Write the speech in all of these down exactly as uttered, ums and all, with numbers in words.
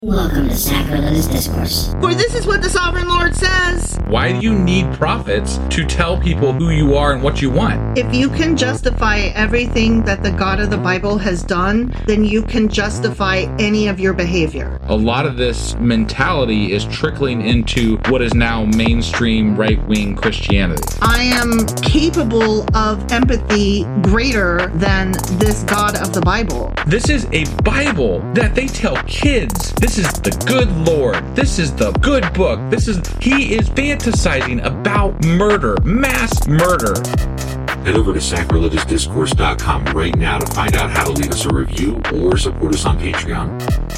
Welcome to Sacrilegious Discourse. For this is what the Sovereign Lord says. Why do you need prophets to tell people who you are and what you want? If you can justify everything that the God of the Bible has done, then you can justify any of your behavior. A lot of this mentality is trickling into what is now mainstream right-wing Christianity. I am capable of empathy greater than this God of the Bible. This is a Bible that they tell kids. This is the good Lord. This is the good book. This is, he is fantasizing about murder, mass murder. Head over to sacrilegious discourse dot com right now to find out how to leave us a review or support us on Patreon.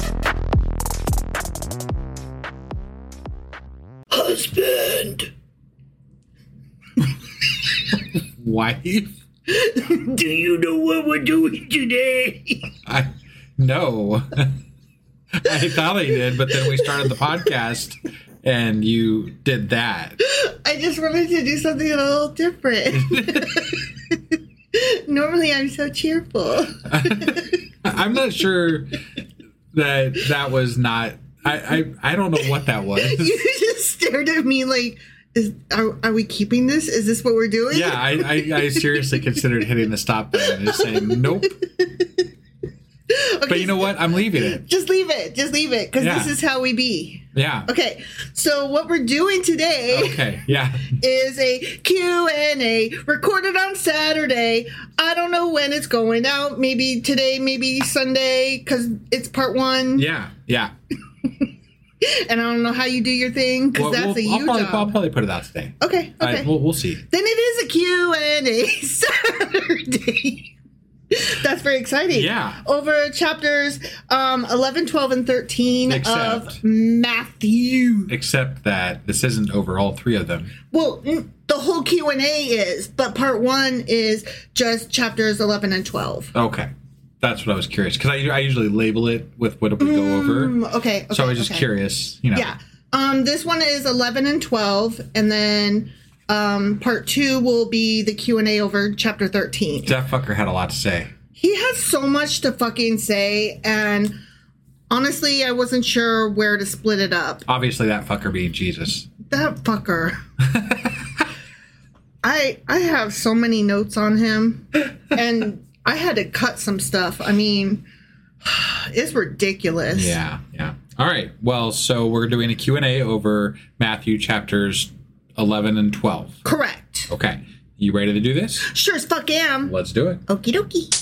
Husband. Wife? Do you know what we're doing today? I no. I thought I did, but then we started the podcast and you did that. I just wanted to do something a little different. Normally I'm so cheerful. I'm not sure that that was not... I, I, I don't know what that was. You just stared at me like, is, are, are we keeping this? Is this what we're doing? Yeah, I, I, I seriously considered hitting the stop button and just saying, nope. Okay, but you know what? I'm leaving it. Just leave it. Just leave it. Because yeah. This is how we be. Yeah. Okay. So what we're doing today okay. yeah. is a Q and A recorded on Saturday. I don't know when it's going out. Maybe today, maybe Sunday, because it's part one. Yeah. Yeah. And I don't know how you do your thing, because well, that's we'll, a you I'll probably, job. I'll probably put it out today. Okay. Okay. Right, we'll, we'll see. Then it is a Q and A Saturday. That's very exciting. Yeah. Over chapters um, eleven, twelve, and thirteen Except, of Matthew. Except that this isn't over all three of them. Well, the whole Q and A is, but part one is just chapters eleven and twelve. Okay. That's what I was curious. Because I, I usually label it with what we go over. Mm, okay, okay. So I was just okay. curious, you know. Yeah. Um, this one is eleven and twelve, and then... Um, part two will be the Q and A over chapter thirteen. That fucker had a lot to say. He has so much to fucking say, and honestly, I wasn't sure where to split it up. Obviously, that fucker being Jesus. That fucker. I I have so many notes on him, and I had to cut some stuff. I mean, it's ridiculous. Yeah, yeah. All right. Well, so we're doing a Q and A over Matthew chapters eleven and twelve. Correct. Okay. You ready to do this? Sure as fuck am. Let's do it. Okie dokie.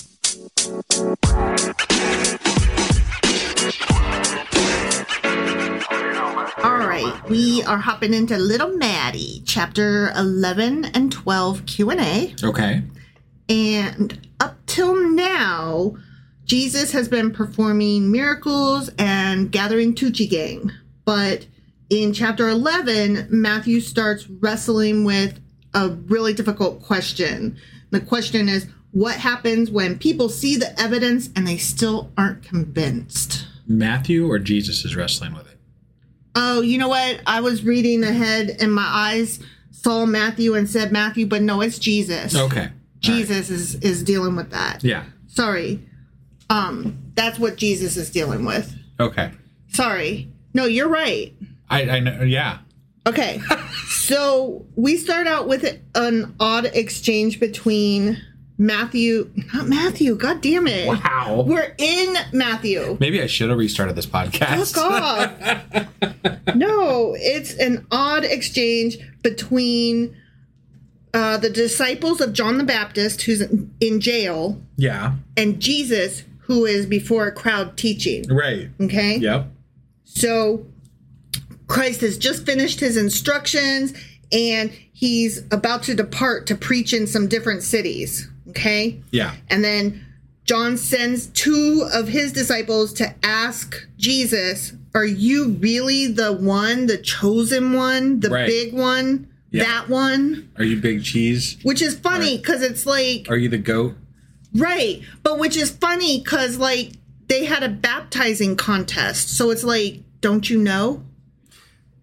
All right. We are hopping into Little Maddie, chapter eleven and twelve Q and A. Okay. And up till now, Jesus has been performing miracles and gathering Tucci Gang. But in chapter eleven, Matthew starts wrestling with a really difficult question. The question is, what happens when people see the evidence and they still aren't convinced? Matthew or Jesus is wrestling with it? Oh, you know what? I was reading ahead and my eyes saw Matthew and said Matthew, but no, it's Jesus. Okay. Jesus right. is, is dealing with that. Yeah. Sorry. Um, that's what Jesus is dealing with. Okay. Sorry. No, you're right. I, I know, yeah. Okay, so we start out with an odd exchange between Matthew, not Matthew, god damn it. Wow. We're in Matthew. Maybe I should have restarted this podcast. Fuck off. No, it's an odd exchange between uh, the disciples of John the Baptist, who's in jail, yeah, and Jesus, who is before a crowd teaching. Right. Okay? Yep. So Christ has just finished his instructions and he's about to depart to preach in some different cities. Okay? Yeah. And then John sends two of his disciples to ask Jesus, are you really the one, the chosen one, the right. big one, yeah. that one? Are you big cheese? Which is funny because it's like... Are you the goat? Right. But which is funny because, like, they had a baptizing contest. So it's like, don't you know?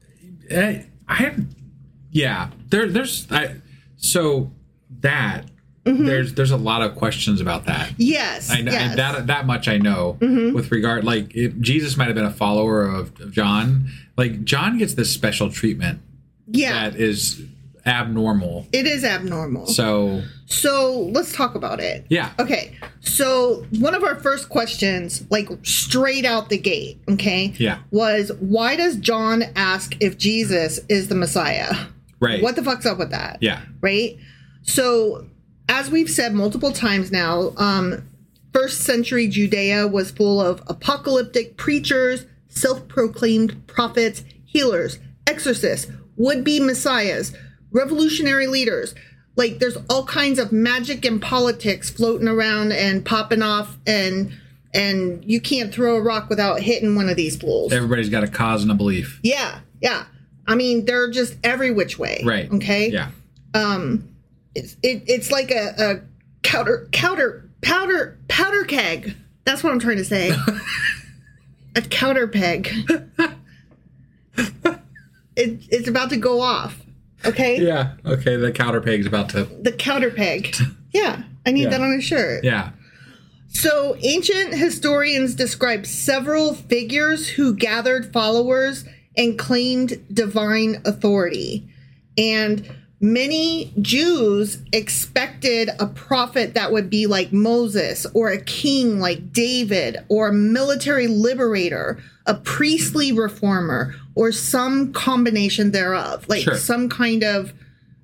I, I have, yeah. There, there's, I, so that Mm-hmm. There's there's a lot of questions about that. Yes, I know yes. and that that much I know Mm-hmm. with regard, like, if Jesus might have been a follower of, of John. Like, John gets this special treatment Yeah, that is abnormal. it is abnormal. So So let's talk about it. yeah, Okay, so one of our first questions, like straight out the gate, okay, Yeah. was why does John ask if Jesus is the Messiah? right. What the fuck's up with that? Yeah, Right? So, as we've said multiple times now, um, first century Judea was full of apocalyptic preachers, self-proclaimed prophets, healers, exorcists, would-be messiahs, revolutionary leaders. Like, there's all kinds of magic and politics floating around and popping off, and and you can't throw a rock without hitting one of these fools. everybody's got a cause and a belief. Yeah, yeah. I mean, they're just every which way. Right. Okay. Yeah. Um, it's it, it's like a, a powder powder powder powder keg. That's what I'm trying to say. A powder peg. it, it's about to go off. Okay. Yeah. Okay. The counter peg's about to. The powder peg. Yeah, I need Yeah. that on a shirt. Yeah. So, ancient historians describe several figures who gathered followers and claimed divine authority. And many Jews expected a prophet that would be like Moses, or a king like David, or a military liberator, a priestly reformer, or some combination thereof, like Sure. some kind of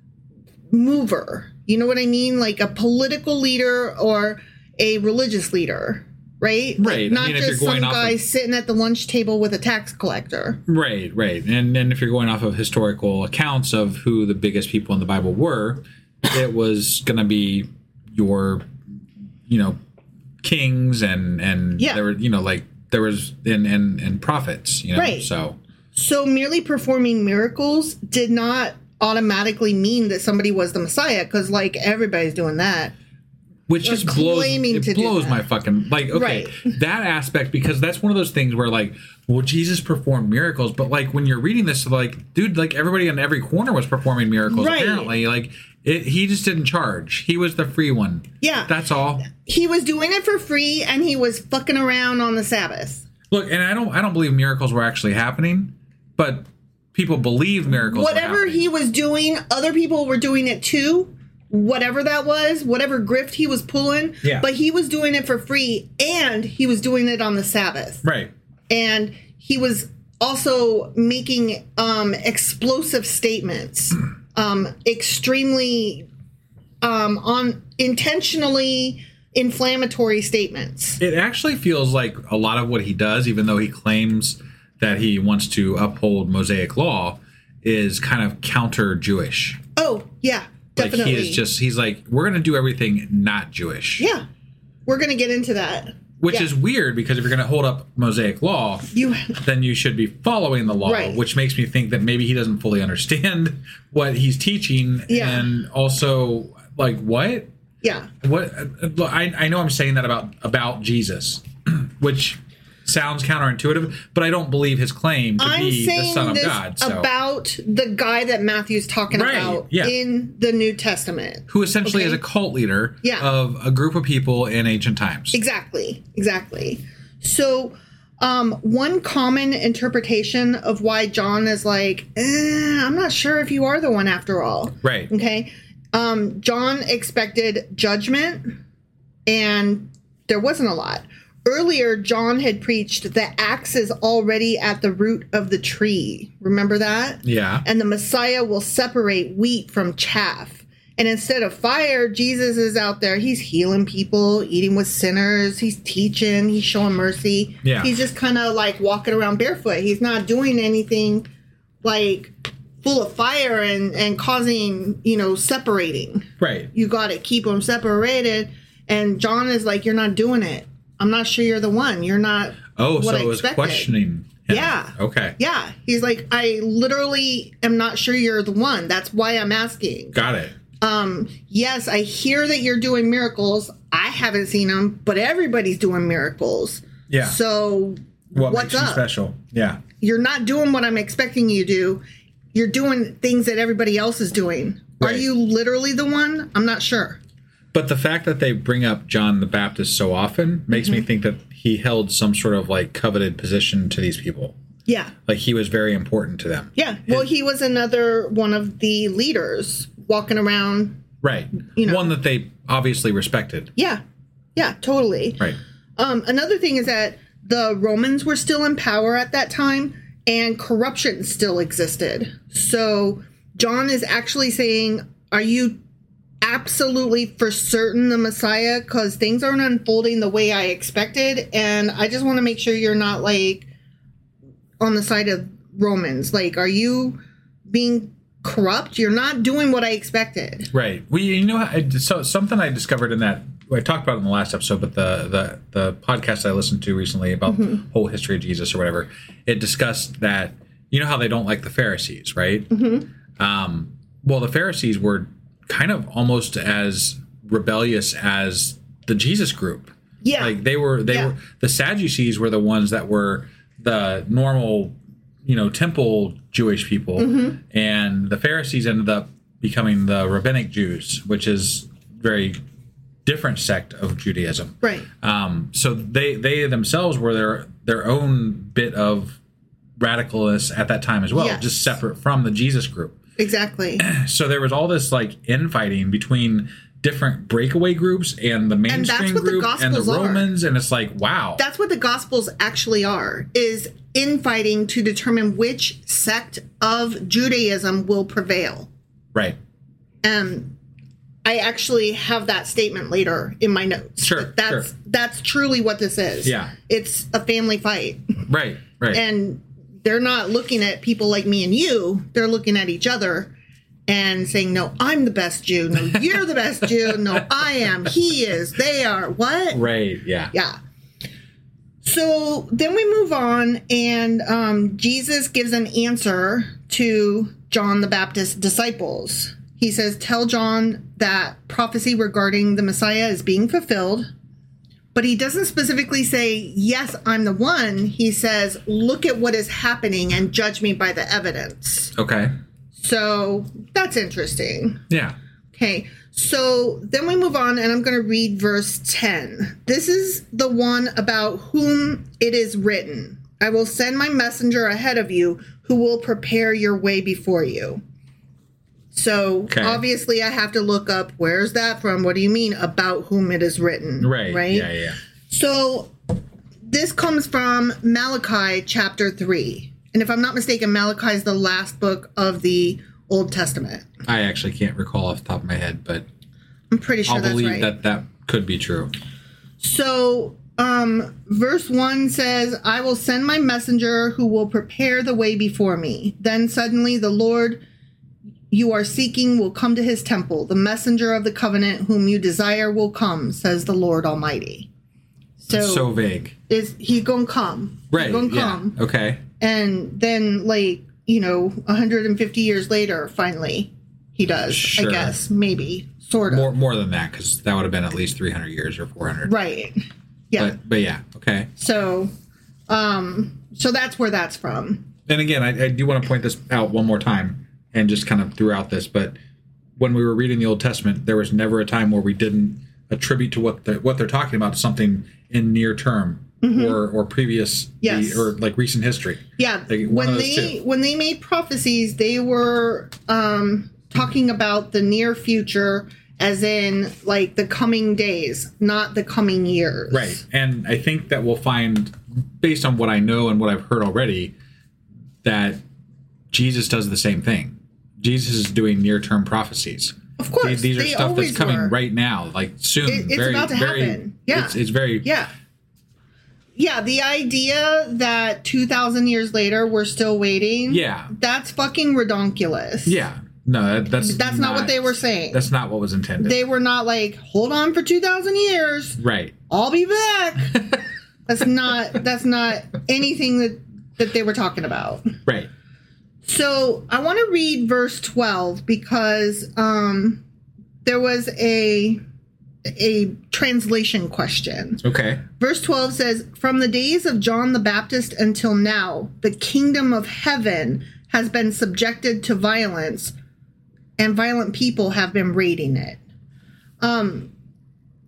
mover. You know what I mean? Like a political leader or a religious leader, right? Like, Right. I not mean, if you're just going some off guy of- sitting at the lunch table with a tax collector. Right, right. And then if you're going off of historical accounts of who the biggest people in the Bible were, it was going to be your, you know, kings and, and Yeah. there were, you know, like there was, and, and, and prophets, you know, Right. so. So merely performing miracles did not automatically mean that somebody was the Messiah, because like everybody's doing that. Which They're just blows, claiming it to do blows that. my fucking, like, okay, Right. that aspect, because that's one of those things where, like, well, Jesus performed miracles, but, like, when you're reading this, like, dude, like, everybody in every corner was performing miracles, Right. apparently. Like, it, he just didn't charge. He was the free one. Yeah. That's all. He was doing it for free, and he was fucking around on the Sabbath. Look, and I don't, I don't believe miracles were actually happening, but people believe miracles were Whatever happening. he was doing, other people were doing it too. Whatever that was, whatever grift he was pulling. Yeah. But he was doing it for free, and he was doing it on the Sabbath. Right. And he was also making um, explosive statements, um, extremely um, on intentionally inflammatory statements. It actually feels like a lot of what he does, even though he claims that he wants to uphold Mosaic law, is kind of counter-Jewish. Oh, yeah, definitely. Like he is just, he's like, we're going to do everything not Jewish. Yeah, we're going to get into that. Which Yeah. is weird, because if you're going to hold up Mosaic law, You, then you should be following the law, Right. which makes me think that maybe he doesn't fully understand what he's teaching. Yeah. And also, like, what? yeah. What? uh, look, I, I know I'm saying that about, about Jesus, which sounds counterintuitive, but I don't believe his claim to I'm be the saying Son of this God. So. about the guy that Matthew's talking Right, about yeah. in the New Testament. Who essentially Okay. is a cult leader Yeah. of a group of people in ancient times. Exactly, exactly. So, um, one common interpretation of why John is like, eh, I'm not sure if you are the one after all. Right. Okay. Um, John expected judgment, and there wasn't a lot. Earlier, John had preached the axe is already at the root of the tree. Remember that? Yeah. And the Messiah will separate wheat from chaff. And instead of fire, Jesus is out there. He's healing people, eating with sinners. He's teaching. He's showing mercy. Yeah. He's just kind of like walking around barefoot. He's not doing anything like full of fire and, and causing, you know, separating. Right. You got to keep them separated. And John is like, you're not doing it. I'm not sure you're the one. You're not. Oh, what so I it was expected. questioning him. Yeah. Okay. Yeah. He's like, I literally am not sure you're the one. That's why I'm asking. Got it. Um, yes, I hear that you're doing miracles. I haven't seen them, but everybody's doing miracles. Yeah. So What what's makes you up? special? Yeah. You're not doing what I'm expecting you to do. You're doing things that everybody else is doing. Are Right. you literally the one? I'm not sure. But the fact that they bring up John the Baptist so often makes mm-hmm. me think that he held some sort of like coveted position to these people. Yeah. Like he was very important to them. Yeah. Well, he was another one of the leaders walking around. Right. You know. One that they obviously respected. Yeah. Yeah, totally. Right. Um, another thing is that the Romans were still in power at that time and corruption still existed. So John is actually saying, are you absolutely for certain the Messiah? Because things aren't unfolding the way I expected. And I just want to make sure you're not like on the side of Romans. Like, are you being corrupt? You're not doing what I expected. Right. Well, you know, I, so something I discovered in that, I talked about it in the last episode, but the the, the podcast I listened to recently about mm-hmm. the whole history of Jesus or whatever, it discussed that, you know how they don't like the Pharisees, right? Mm-hmm. Um, well, the Pharisees were kind of almost as rebellious as the Jesus group. Yeah. Like they were, they yeah. were, the Sadducees were the ones that were the normal, you know, temple Jewish people. Mm-hmm. And the Pharisees ended up becoming the rabbinic Jews, which is very different sect of Judaism. Right. Um, so they, they themselves were their, their own bit of radicalness at that time as well, yes. just separate from the Jesus group. Exactly. So there was all this like infighting between different breakaway groups and the mainstream and group the and the are. Romans, and it's like, wow. That's what the Gospels actually are, is infighting to determine which sect of Judaism will prevail. Right. Um, I actually have that statement later in my notes. Sure, that's sure. That's truly what this is. Yeah. It's a family fight. Right, right. And they're not looking at people like me and you. They're looking at each other and saying, no, I'm the best Jew. No, you're the best Jew. No, I am. He is. They are. What? Right, yeah. Yeah. So then we move on, and um, Jesus gives an answer to John the Baptist's disciples. He says, tell John that prophecy regarding the Messiah is being fulfilled. But he doesn't specifically say, yes, I'm the one. He says, look at what is happening and judge me by the evidence. Okay. So that's interesting. Yeah. Okay. So then we move on, and I'm going to read verse ten. This is the one about whom it is written, I will send my messenger ahead of you who will prepare your way before you. So okay. Obviously I have to look up, where's that from? What do you mean about whom it is written? Right. Right. Yeah, yeah. So this comes from Malachi chapter three. And if I'm not mistaken, Malachi is the last book of the Old Testament. I actually can't recall off the top of my head, but I'm pretty sure I'll that's believe right. that that could be true. So um, verse one says, I will send my messenger who will prepare the way before me. Then suddenly the Lord you are seeking will come to his temple. The messenger of the covenant whom you desire will come, says the Lord Almighty. So, it's so vague. Is he gonna come? Right. He gonna yeah. come. Okay. And then, like, you know, one hundred fifty years later, finally, he does. Sure. I guess, maybe, sort of. More, more than that, because that would have been at least three hundred years or four hundred. Right. Yeah. But, but yeah. Okay. So, um, so that's where that's from. And again, I, I do want to point this out one more time. And just kind of throughout this, but when we were reading the Old Testament, there was never a time where we didn't attribute to what the, what they're talking about to something in near term mm-hmm. or or previous yes. the, or like recent history. Yeah, like when they two. when they made prophecies, they were um, talking about the near future, as in like the coming days, not the coming years. Right, and I think that we'll find, based on what I know and what I've heard already, that Jesus does the same thing. Jesus is doing near-term prophecies. Of course, these, these are they stuff that's coming were. right now, like soon. It, it's very, about to very, happen. Yeah, it's, it's very yeah, yeah. The idea that two thousand years later we're still waiting. Yeah, that's fucking redonkulous. Yeah, no, that, that's that's not, not what they were saying. That's not what was intended. They were not like, hold on for two thousand years. Right. I'll be back. that's not. That's not anything that that they were talking about. Right. So I want to read verse twelve because um, there was a a translation question. Okay. Verse twelve says, from the days of John the Baptist until now, the kingdom of heaven has been subjected to violence, and violent people have been raiding it. Um,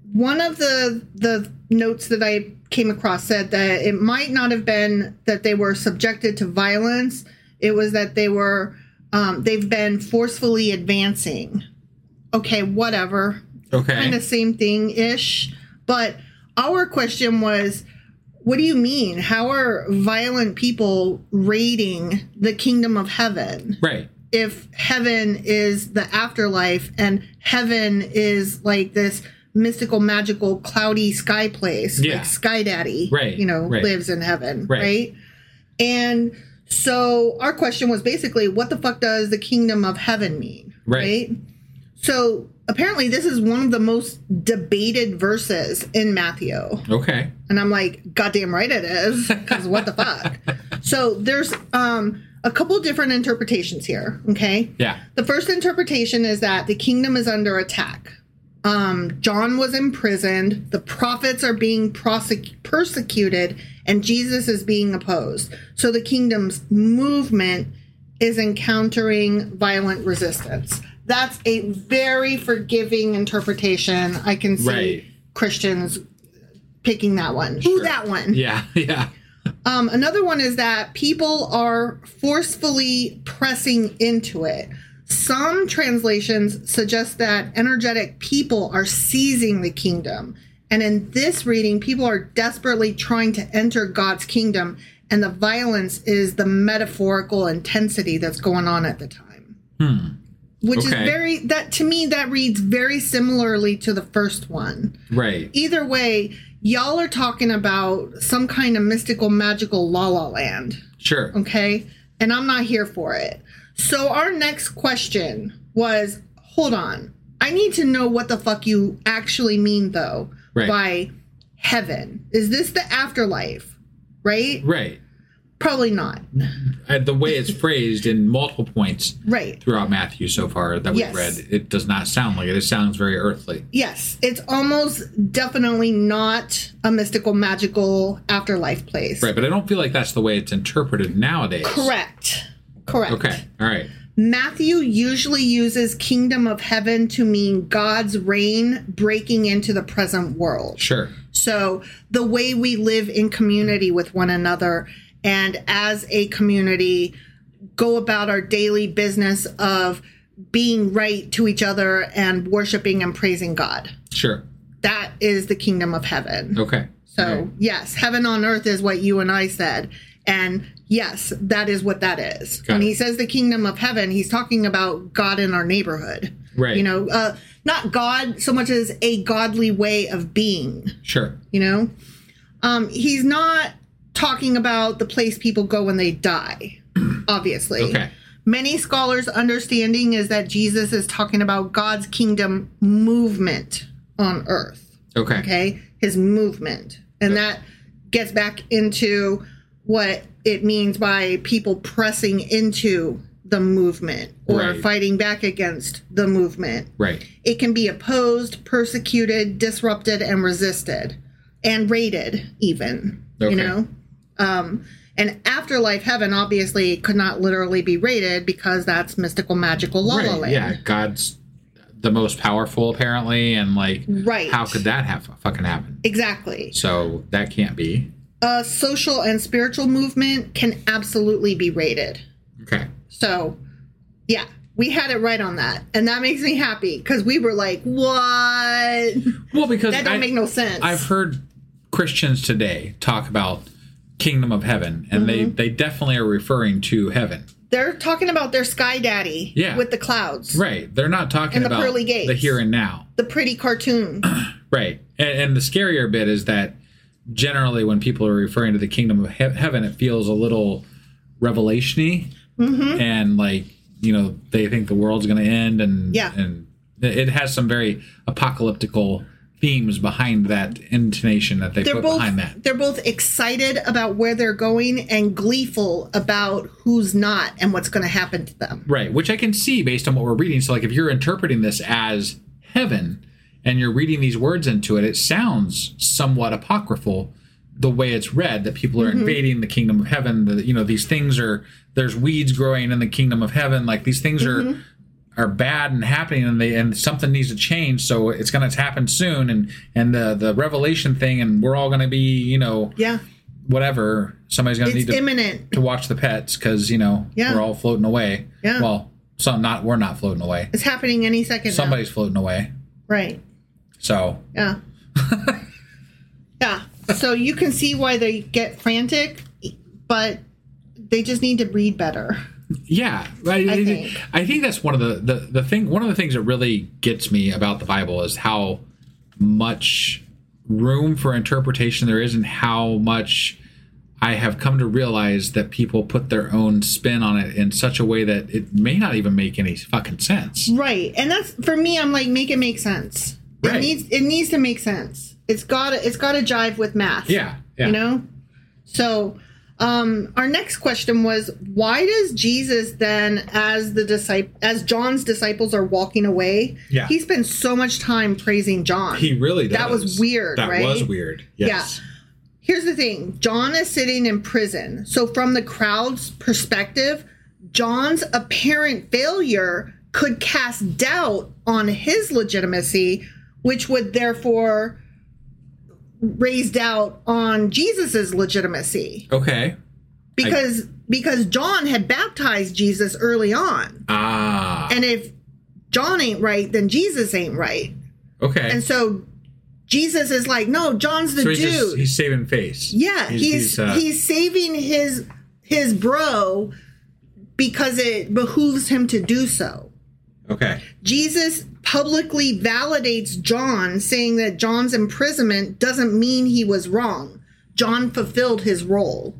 one of the the notes that I came across said that it might not have been that they were subjected to violence. It was that they were um, they've been forcefully advancing. Okay, whatever. Okay. Kind of same thing ish. But our question was, what do you mean? How are violent people raiding the kingdom of heaven? Right. If heaven is the afterlife and heaven is like this mystical, magical, cloudy sky place, Yeah. like Sky Daddy, Right, you know, right. lives in heaven, Right. right? And so our question was basically, what the fuck does the kingdom of heaven mean? Right. right? So apparently this is one of the most debated verses in Matthew. Okay. And I'm like, goddamn right it is, because what the fuck? So there's um, a couple different interpretations here, okay? Yeah. The first interpretation is that the kingdom is under attack. Um, John was imprisoned, the prophets are being prosec- persecuted, and Jesus is being opposed. So the kingdom's movement is encountering violent resistance. That's a very forgiving interpretation. I can see Right. Christians picking that one. Sure. Ooh, that one. Yeah. Yeah. Um, another one is that people are forcefully pressing into it. Some translations suggest that energetic people are seizing the kingdom. And in this reading, people are desperately trying to enter God's kingdom, and the violence is the metaphorical intensity that's going on at the time. Hmm. Which Okay. is very, that to me, that reads very similarly to the first one. Right. Either way, y'all are talking about some kind of mystical, magical la la land. Sure. Okay? And I'm not here for it. So our next question was, hold on. I need to know what the fuck you actually mean, though, Right. by heaven. Is this the afterlife? Right? Right. Probably not. Uh, the way it's phrased in multiple points Right. throughout Matthew so far that we've Yes. read, it does not sound like it. It sounds very earthly. Yes, it's almost definitely not a mystical, magical afterlife place. Right. But I don't feel like that's the way it's interpreted nowadays. Correct. Correct. Okay. All right. Matthew usually uses kingdom of heaven to mean God's reign breaking into the present world. Sure. So the way we live in community with one another, and as a community go about our daily business of being right to each other and worshiping and praising God. Sure. That is the kingdom of heaven. Okay. So, All right. yes, heaven on earth is what you and I said. And yes, that is what that is. Got when it. he says the kingdom of heaven, he's talking about God in our neighborhood. Right. You know, uh, not God so much as a godly way of being, Sure. you know? Um, he's not talking about the place people go when they die, obviously. Okay. Many scholars' understanding is that Jesus is talking about God's kingdom movement on earth. Okay. Okay, his movement. And that gets back into what it means by people pressing into the movement or Right. fighting back against the movement. Right. It can be opposed, persecuted, disrupted, and resisted, and raided even, Okay. you know? Um, and afterlife heaven obviously could not literally be raided because that's mystical, magical la la Right. land. Yeah. God's the most powerful, apparently, and like, Right. how could that have fucking happen? Exactly. So that can't be. A social and spiritual movement can absolutely be raided. Okay. So, yeah, we had it right on that. And that makes me happy because we were like, what? Well, because That don't I, make no sense. I've heard Christians today talk about kingdom of heaven, and they, Mm-hmm. they definitely are referring to heaven. They're talking about their Sky Daddy Yeah. with the clouds. Right. They're not talking And the about pearly gates. the here and now. The pretty cartoon. Right. And, and the scarier bit is that generally when people are referring to the kingdom of he- heaven, it feels a little revelation-y. Mm-hmm. And like, you know, they think the world's going to end, and Yeah. and it has some very apocalyptical themes behind that intonation that they They're put both behind that. they're both excited about where they're going and gleeful about who's not and what's going to happen to them. Right, which I can see based on what we're reading. So like if you're interpreting this as heaven and you're reading these words into it, it sounds somewhat apocryphal the way it's read, that people are Mm-hmm. invading the kingdom of heaven. The, you know, these things are, there's weeds growing in the kingdom of heaven. Like these things Mm-hmm. are are bad and happening, and they and something needs to change, so it's going to happen soon, and and the the revelation thing, and we're all going to be, you know, Yeah. whatever. Somebody's going to It's need to imminent. to watch the pets because, you know, Yeah. we're all floating away. Yeah. Well, some not we're not floating away. It's happening any second Somebody's now. floating away. Right. So Yeah. Yeah. So you can see why they get frantic, but they just need to read better. yeah, I, I think. I think that's one of the, the the thing. One of the things that really gets me about the Bible is how much room for interpretation there is, and how much I have come to realize that people put their own spin on it in such a way that it may not even make any fucking sense. Right. And that's, for me, I'm like, make it make sense. Right. It needs it needs to make sense. It's got to it's got to jive with math. Yeah, yeah. You know? So, um our next question was, why does Jesus then, as the disciple as John's disciples are walking away, Yeah. he spends so much time praising John? He really does. That was weird, That right? was weird. Yes. Yeah. Here's the thing. John is sitting in prison. So from the crowd's perspective, John's apparent failure could cast doubt on his legitimacy, which would therefore raise doubt on Jesus's legitimacy. Okay. Because because John had baptized Jesus early on. Ah. And if John ain't right, then Jesus ain't right. Okay. And so Jesus is like, no, John's the so he's dude. just, he's saving face. Yeah, he's he's, uh, saving his his bro because it behooves him to do so. okay. Jesus publicly validates John, saying that John's imprisonment doesn't mean he was wrong. John fulfilled his role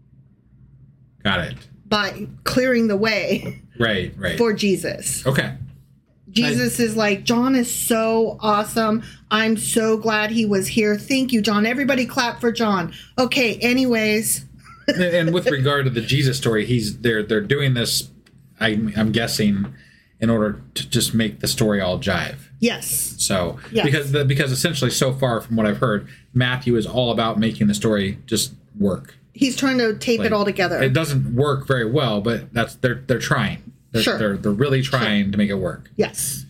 Got it. by clearing the way Right. Right. for Jesus. okay. Jesus is like, John is so awesome. I'm so glad he was here. Thank you, John. Everybody clap for John. Okay, anyways. and, and with regard to the Jesus story, he's they're they're doing this. I, I'm guessing in order to just make the story all jive. Yes. So Yes. because the, because essentially so far from what I've heard, Matthew is all about making the story just work. He's trying to tape Like, it all together. It doesn't work very well, but that's they're they're trying. They're, Sure. They're they're really trying to make it work. Yes.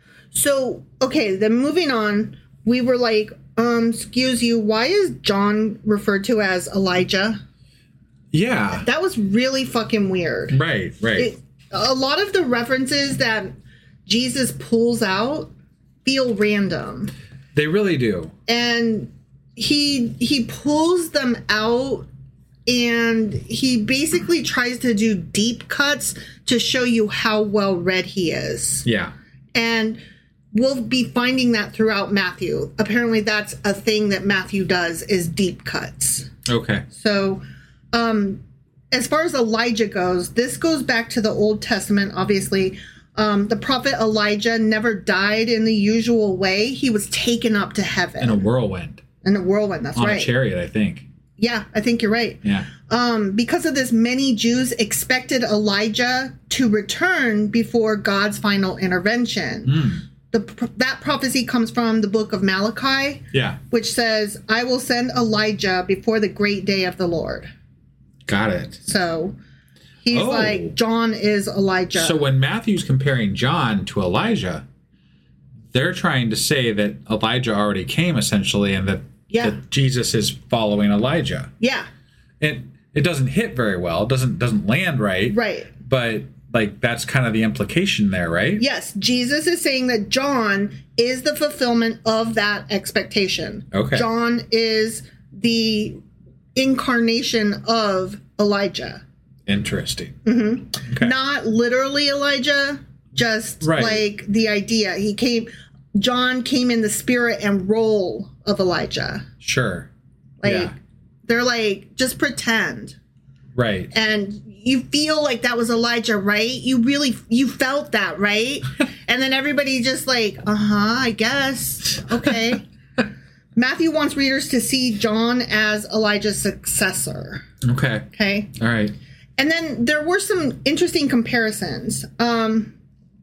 So, okay, then moving on, we were like, um, excuse you, why is John referred to as Elijah? Yeah. That was really fucking weird. Right. Right. It, a lot of the references that Jesus pulls out feel random. They really do. And he he pulls them out, and he basically tries to do deep cuts to show you how well read he is. Yeah. And we'll be finding that throughout Matthew. Apparently that's a thing that Matthew does, is deep cuts. Okay. So, um, as far as Elijah goes, this goes back to the Old Testament, obviously. Um, the prophet Elijah never died in the usual way. He was taken up to heaven. In a whirlwind. In a whirlwind, that's On right. a chariot, I think. Yeah, I think you're right. Yeah. Um, because of this, many Jews expected Elijah to return before God's final intervention. Mm. The, that prophecy comes from the book of Malachi, Yeah. which says, I will send Elijah before the great day of the Lord. Got it. So he's Oh. like, John is Elijah. So when Matthew's comparing John to Elijah, they're trying to say that Elijah already came, essentially, and that, Yeah. that Jesus is following Elijah. Yeah, It it doesn't hit very well. It doesn't doesn't land right. right. But like that's kind of the implication there, right? Yes, Jesus is saying that John is the fulfillment of that expectation. Okay. John is the incarnation of Elijah. Interesting. Mm-hmm. Okay. Not literally Elijah, just Right. like the idea. He came, John came in the spirit and role of Elijah. Sure. Like, yeah. they're like, just pretend. Right. And you feel like that was Elijah, right? You really, you felt that, right? And then everybody just like, uh-huh, I guess. Okay. Matthew wants readers to see John as Elijah's successor. Okay. Okay. All right. And then there were some interesting comparisons. Um,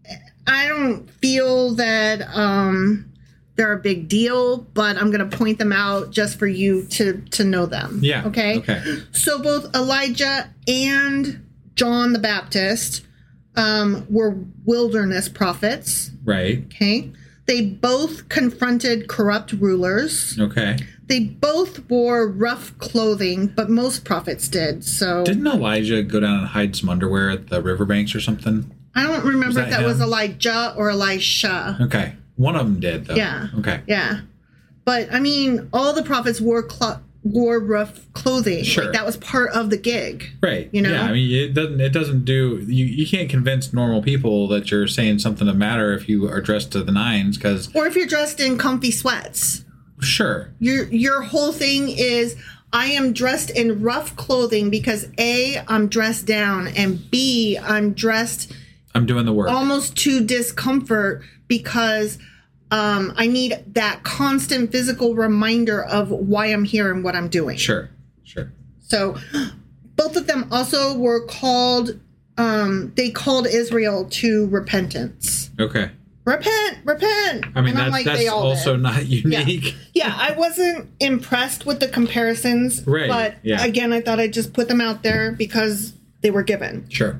I don't feel that um, they're a big deal, but I'm going to point them out just for you to, to know them. Yeah. Okay. Okay. So both Elijah and John the Baptist um, were wilderness prophets. Right. Okay. They both confronted corrupt rulers. Okay. They both wore rough clothing, but most prophets did. So Didn't Elijah go down and hide some underwear at the riverbanks or something? I don't remember Was if that that was him? Elijah or Elisha. Okay. One of them did, though. Yeah. Okay. Yeah. But I mean, all the prophets wore clo- wore rough clothing. Sure. Like, that was part of the gig. Right. You know? Yeah. I mean, it doesn't. It doesn't do. You, you can't convince normal people that you're saying something to matter if you are dressed to the nines. Because Or if you're dressed in comfy sweats. sure. Your your whole thing is, I am dressed in rough clothing because A, I'm dressed down, and B, I'm dressed I'm doing the work. almost to discomfort because um, I need that constant physical reminder of why I'm here and what I'm doing. Sure. Sure. So both of them also were called, um, they called Israel to repentance. Okay. Repent, repent. I mean, And I'm that's, like, that's they all also did. not unique. Yeah, I wasn't impressed with the comparisons. Right, But yeah. again, I thought I'd just put them out there because they were given. Sure.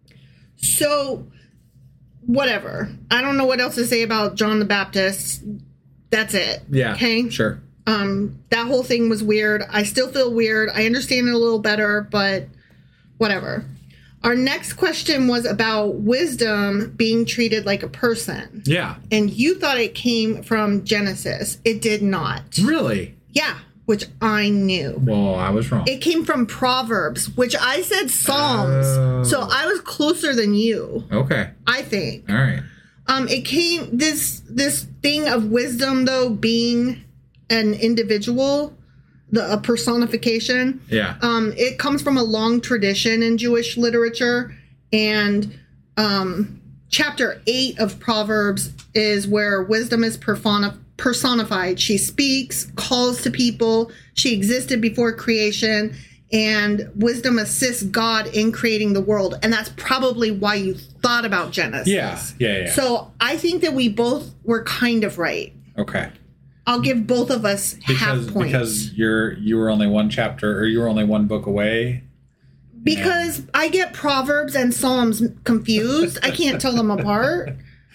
So, whatever. I don't know what else to say about John the Baptist. That's it. Yeah. Okay. Sure. Um, that whole thing was weird. I still feel weird. I understand it a little better, but whatever. Our next question was about wisdom being treated like a person. Yeah. And you thought it came from Genesis. It did not. Really? Yeah, which I knew. Well, I was wrong. It came from Proverbs, which I said Psalms. Oh. So I was closer than you, Okay. I think. All right. Um, it came this this thing of wisdom though being an individual, the a personification. Yeah. Um, it comes from a long tradition in Jewish literature, and um, chapter eight of Proverbs is where wisdom is personi- personified. She speaks, calls to people. She existed before creation, and wisdom assists God in creating the world. And that's probably why you thought about Genesis. Yeah. Yeah. Yeah. So I think that we both were kind of right. okay. I'll give both of us Because half points. because you're you were only one chapter or you were only one book away. Because I get Proverbs and Psalms confused. I can't tell them apart.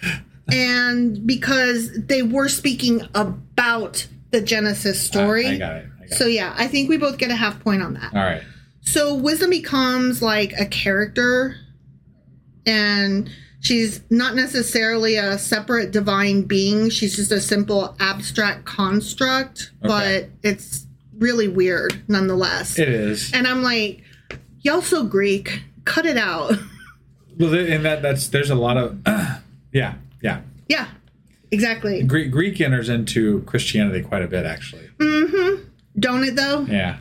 And because they were speaking about the Genesis story. I, I got it. I got So it. yeah, I think we both get a half point on that. All right. So wisdom becomes like a character, and she's not necessarily a separate divine being. She's just a simple abstract construct, Okay. but it's really weird nonetheless. It is. And I'm like, y'all so Greek. Cut it out. Well, and that that's there's a lot of yeah yeah. Yeah, exactly. Greek Greek enters into Christianity quite a bit actually. Mm-hmm. Don't it though? Yeah.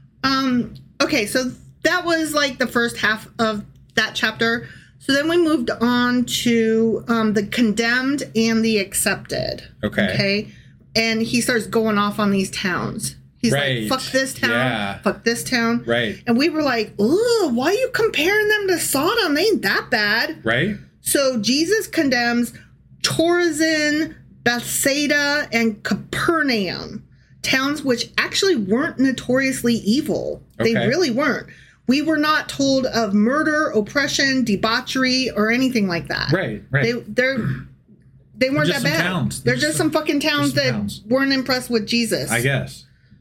Um. Okay, so that was like the first half of that chapter. So then we moved on to um, the condemned and the accepted. Okay. Okay. And he starts going off on these towns. He's Right. like, fuck this town, Yeah. fuck this town. Right. And we were like, ugh, why are you comparing them to Sodom? They ain't that bad. Right. So Jesus condemns Chorazin, Bethsaida, and Capernaum, towns which actually weren't notoriously evil. They Okay. really weren't. We were not told of murder, oppression, debauchery, or anything like that. Right. Right. They they're they weren't just that some bad. towns. They're They're just just some fucking towns just some that towns. weren't impressed with Jesus. I guess.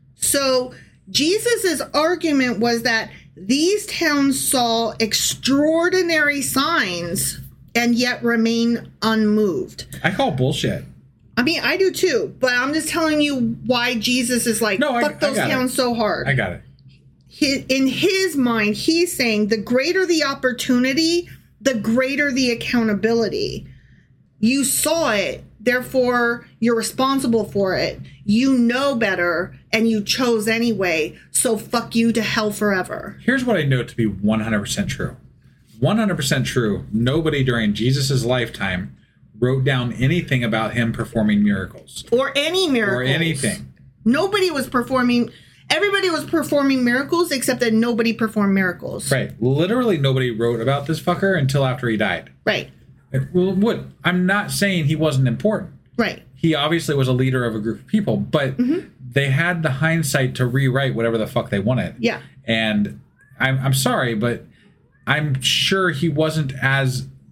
So Jesus's argument was that these towns saw extraordinary signs and yet remain unmoved. I call bullshit. I mean, I do too, but I'm just telling you why Jesus is like, No, I- fuck I those got it. towns so hard. I got it. He, in his mind, he's saying the greater the opportunity, the greater the accountability. You saw it, therefore you're responsible for it. You know better, and you chose anyway, so fuck you to hell forever. Here's what I know to be one hundred percent true. one hundred percent true. Nobody during Jesus' lifetime wrote down anything about him performing miracles. Or any miracles. Or anything. Nobody was performing, everybody was performing miracles, except that nobody performed miracles. Right. Literally nobody wrote about this fucker until after he died. Right. Well, what? I'm not saying he wasn't important. Right. He obviously was a leader of a group of people, but Mm-hmm. they had the hindsight to rewrite whatever the fuck they wanted. Yeah. And I'm, I'm sorry, but I'm sure he wasn't as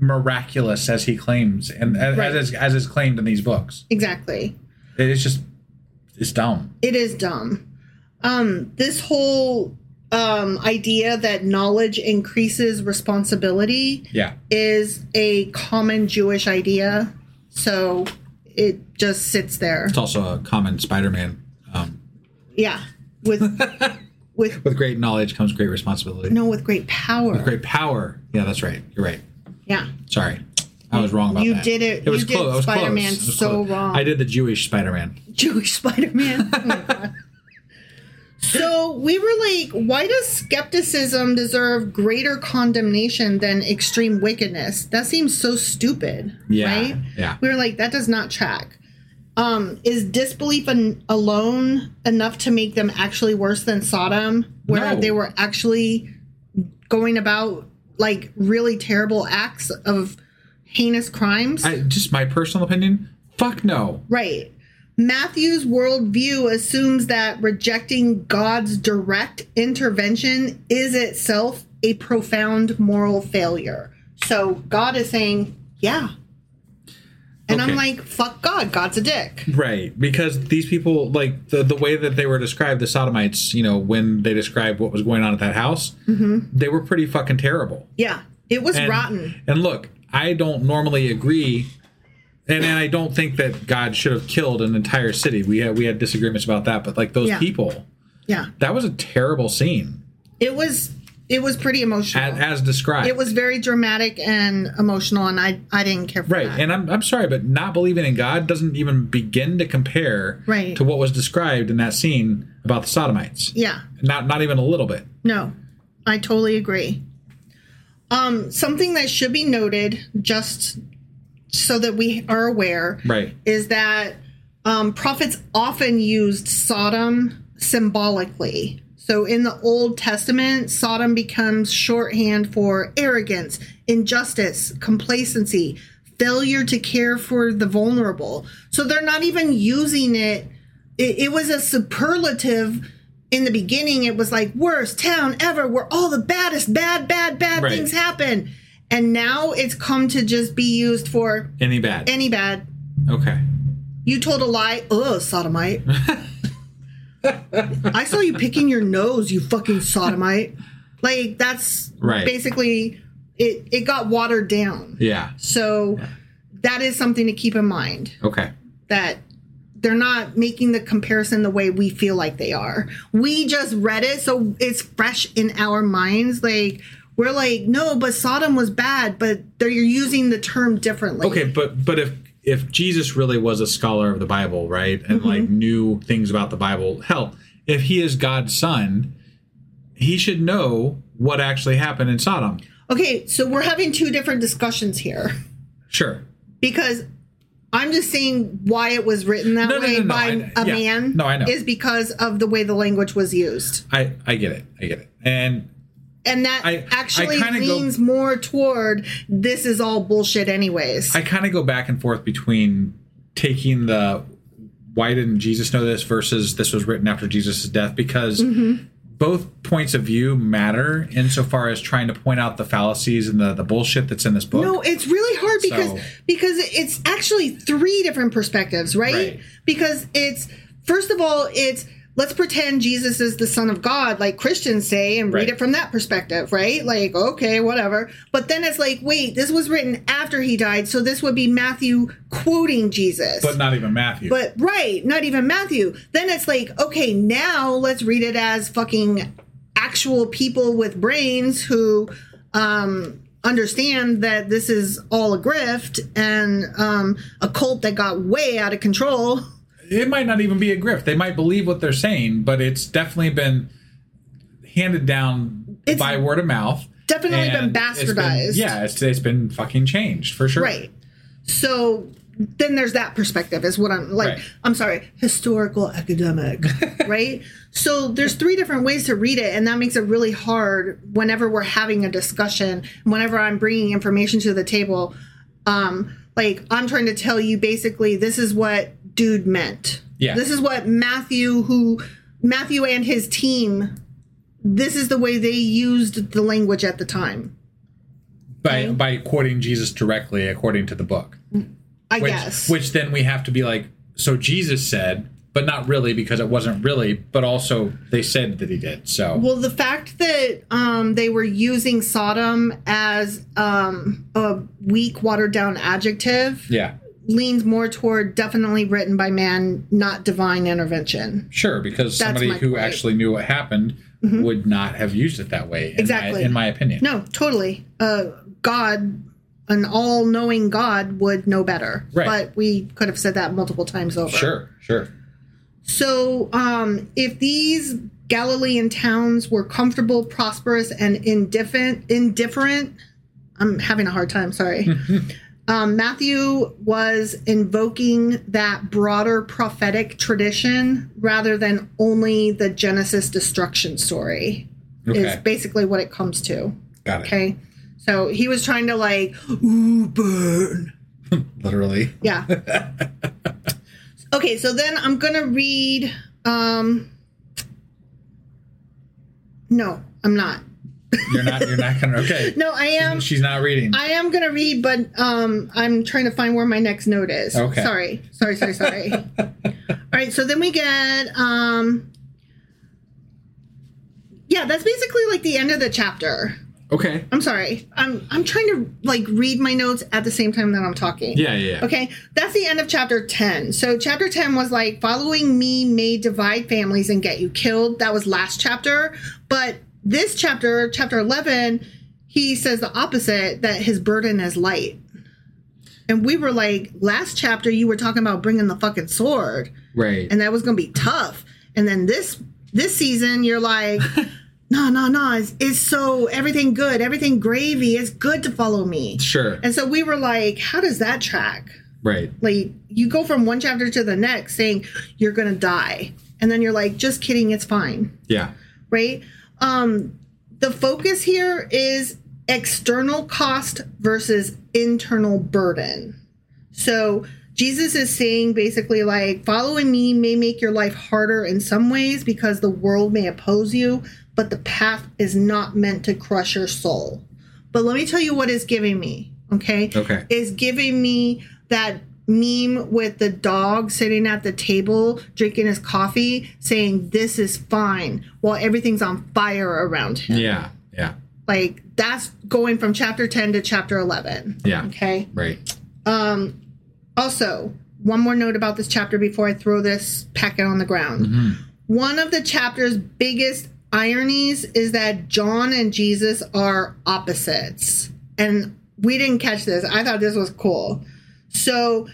miraculous as he claims, and as, Right. as, as is claimed in these books. Exactly. It's just, it's dumb. It is dumb. Um, this whole um, idea that knowledge increases responsibility Yeah. is a common Jewish idea. So it just sits there. It's also a common Spider-Man. Um, Yeah. With with with great knowledge comes great responsibility. no, with great power. With great power. Yeah, that's right. You're right. Yeah. Sorry. I was wrong about You that. did it- It was you did close. It was Spider-Man close. It was so close. wrong. I did the Jewish Spider-Man. Jewish Spider-Man. Oh my God. So we were like, why does skepticism deserve greater condemnation than extreme wickedness? That seems so stupid, Yeah, right? yeah. We were like, that does not track. Um, is disbelief an, alone enough to make them actually worse than Sodom, where No. they were actually going about like really terrible acts of heinous crimes? I, just my personal opinion. Fuck no. Right. Matthew's worldview assumes that rejecting God's direct intervention is itself a profound moral failure. So God is saying, yeah. And Okay. I'm like, fuck God. God's a dick. Right, because these people, like the the way that they were described, the Sodomites, you know, when they described what was going on at that house, they were pretty fucking terrible. Yeah. It was And, rotten. And look, I don't normally agree, and, and I don't think that God should have killed an entire city. We had we had disagreements about that, but like those Yeah. people, Yeah. that was a terrible scene, It was it was pretty emotional. as, as described. It was very dramatic and emotional, and I I didn't care for right, that. and I'm I'm sorry, but not believing in God doesn't even begin to compare Right. to what was described in that scene about the Sodomites. yeah. Not not even a little bit. No, I totally agree. Um, something that should be noted, just so that we are aware, Right. is that um, prophets often used Sodom symbolically. So in the Old Testament, Sodom becomes shorthand for arrogance, injustice, complacency, failure to care for the vulnerable. So they're not even using it. It, it was a superlative. In the beginning, it was like, worst town ever, where all the baddest, bad, bad, bad Right. things happen. And now it's come to just be used for Any bad? any bad. Okay. You told a lie. Ugh, sodomite. I saw you picking your nose, you fucking sodomite. Like, that's Right. basically, it, it got watered down. Yeah. So that is something to keep in mind, Okay. that they're not making the comparison the way we feel like they are. We just read it, so it's fresh in our minds. Like, we're like, no, but Sodom was bad, but they're using the term differently. Okay, but but if if Jesus really was a scholar of the Bible, right, and like knew things about the Bible, hell, if he is God's son, he should know what actually happened in Sodom. Okay, so we're having two different discussions here. Sure. Because I'm just saying why it was written that No, no, way no, no, by I- a yeah. man No, I know. is because of the way the language was used. I I get it. I get it. And And that I- I actually kinda go- leans more toward this is all bullshit anyways. I kind of go back and forth between taking the why didn't Jesus know this versus this was written after Jesus' death, because both points of view matter insofar as trying to point out the fallacies and the, the bullshit that's in this book. No, it's really hard because So- because it's actually three different perspectives, right? Right. Because it's first of all, it's let's pretend Jesus is the Son of God, like Christians say, and read Right. it from that perspective, right? Like, okay, whatever. But then it's like, wait, this was written after he died, so this would be Matthew quoting Jesus. But not even Matthew. But right, not even Matthew. Then it's like, okay, now let's read it as fucking actual people with brains who um, understand that this is all a grift and um, a cult that got way out of control. it might not even be a grift. They might believe what they're saying, but it's definitely been handed down It's by word of mouth. definitely been and it's bastardized. yeah, it's, it's been fucking changed for sure. Right. So then there's that perspective is what I'm like, Right. I'm sorry, historical academic, right? So there's three different ways to read it, and that makes it really hard whenever we're having a discussion, whenever I'm bringing information to the table. Um, like I'm trying to tell you basically this is what dude meant. Yeah. This is what Matthew, who Matthew and his team, this is the way they used the language at the time. by Okay. by quoting Jesus directly according to the book. I Which, guess. which then we have to be like, so Jesus said, but not really because it wasn't really, but also they said that he did. So Well, the fact that um, they were using Sodom as um, a weak, watered down adjective yeah, leans more toward definitely written by man, not divine intervention. sure, because That's somebody my who point. actually knew what happened Mhm. would not have used it that way. In Exactly. my, in my opinion. No, totally. Uh, God, an all knowing God, would know better. Right. But we could have said that multiple times over. Sure, sure. So, um, if these Galilean towns were comfortable, prosperous, and indifferent, indifferent, I'm having a hard time. Sorry. um, Matthew was invoking that broader prophetic tradition rather than only the Genesis destruction story. Is Okay. basically what it comes to. Got it. Okay, so he was trying to like, ooh, burn. Literally. Yeah. Okay, so then I'm gonna read. Um, no, I'm not. You're not. You're not gonna. Okay. No, I am. She's not reading. I am gonna read, but um, I'm trying to find where my next note is. Okay. Sorry, sorry, sorry, sorry. All right, so then we get. Um, yeah, that's basically like the end of the chapter. Okay. I'm sorry. I'm I'm trying to like read my notes at the same time that I'm talking. Yeah, yeah. yeah. Okay, that's the end of chapter ten. So chapter ten was like, following me may divide families and get you killed. That was last chapter. But this chapter, chapter eleven, he says the opposite, that his burden is light. And we were like, last chapter you were talking about bringing the fucking sword. Right. And that was going to be tough. And then this this season you're like, no, no, no, it's, it's so everything good, everything gravy. It's good to follow me. Sure. And so we were like, how does that track? Right. Like, you go from one chapter to the next saying you're going to die. And then you're like, just kidding, it's fine. Yeah. Right? Um, the focus here is external cost versus internal burden. So Jesus is saying basically like, following me may make your life harder in some ways because the world may oppose you, but the path is not meant to crush your soul. But let me tell you what it's giving me, okay? Okay. It's giving me that meme with the dog sitting at the table drinking his coffee saying this is fine while everything's on fire around him. Yeah. Yeah. Like, that's going from chapter ten to chapter eleven. Yeah. Okay. Right. Um, also, one more note about this chapter before I throw this packet on the ground. Mm-hmm. One of the chapter's biggest ironies is that John and Jesus are opposites. And we didn't catch this. I thought this was cool. So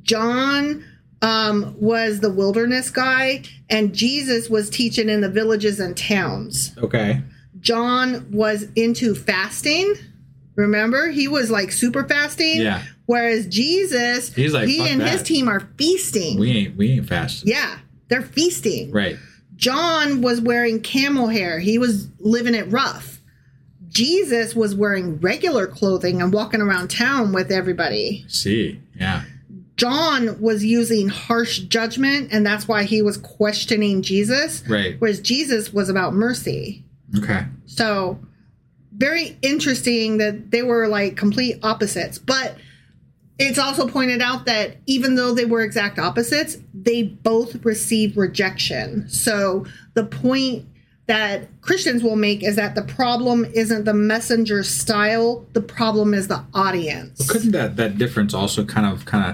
John um, was the wilderness guy, and Jesus was teaching in the villages and towns. Okay. John was into fasting. Remember? He was like super fasting. Yeah. Whereas Jesus, He's like, he "Fuck and that." his team are feasting. We ain't. We ain't fast. yeah, they're feasting. Right. John was wearing camel hair. He was living it rough. Jesus was wearing regular clothing and walking around town with everybody. See. Yeah. John was using harsh judgment, and that's why he was questioning Jesus. Right. Whereas Jesus was about mercy. Okay. So, very interesting that they were like complete opposites. But it's also pointed out that even though they were exact opposites, they both received rejection. So, the point that Christians will make is that the problem isn't the messenger's style, the problem is the audience. Couldn't that that difference also kind of kind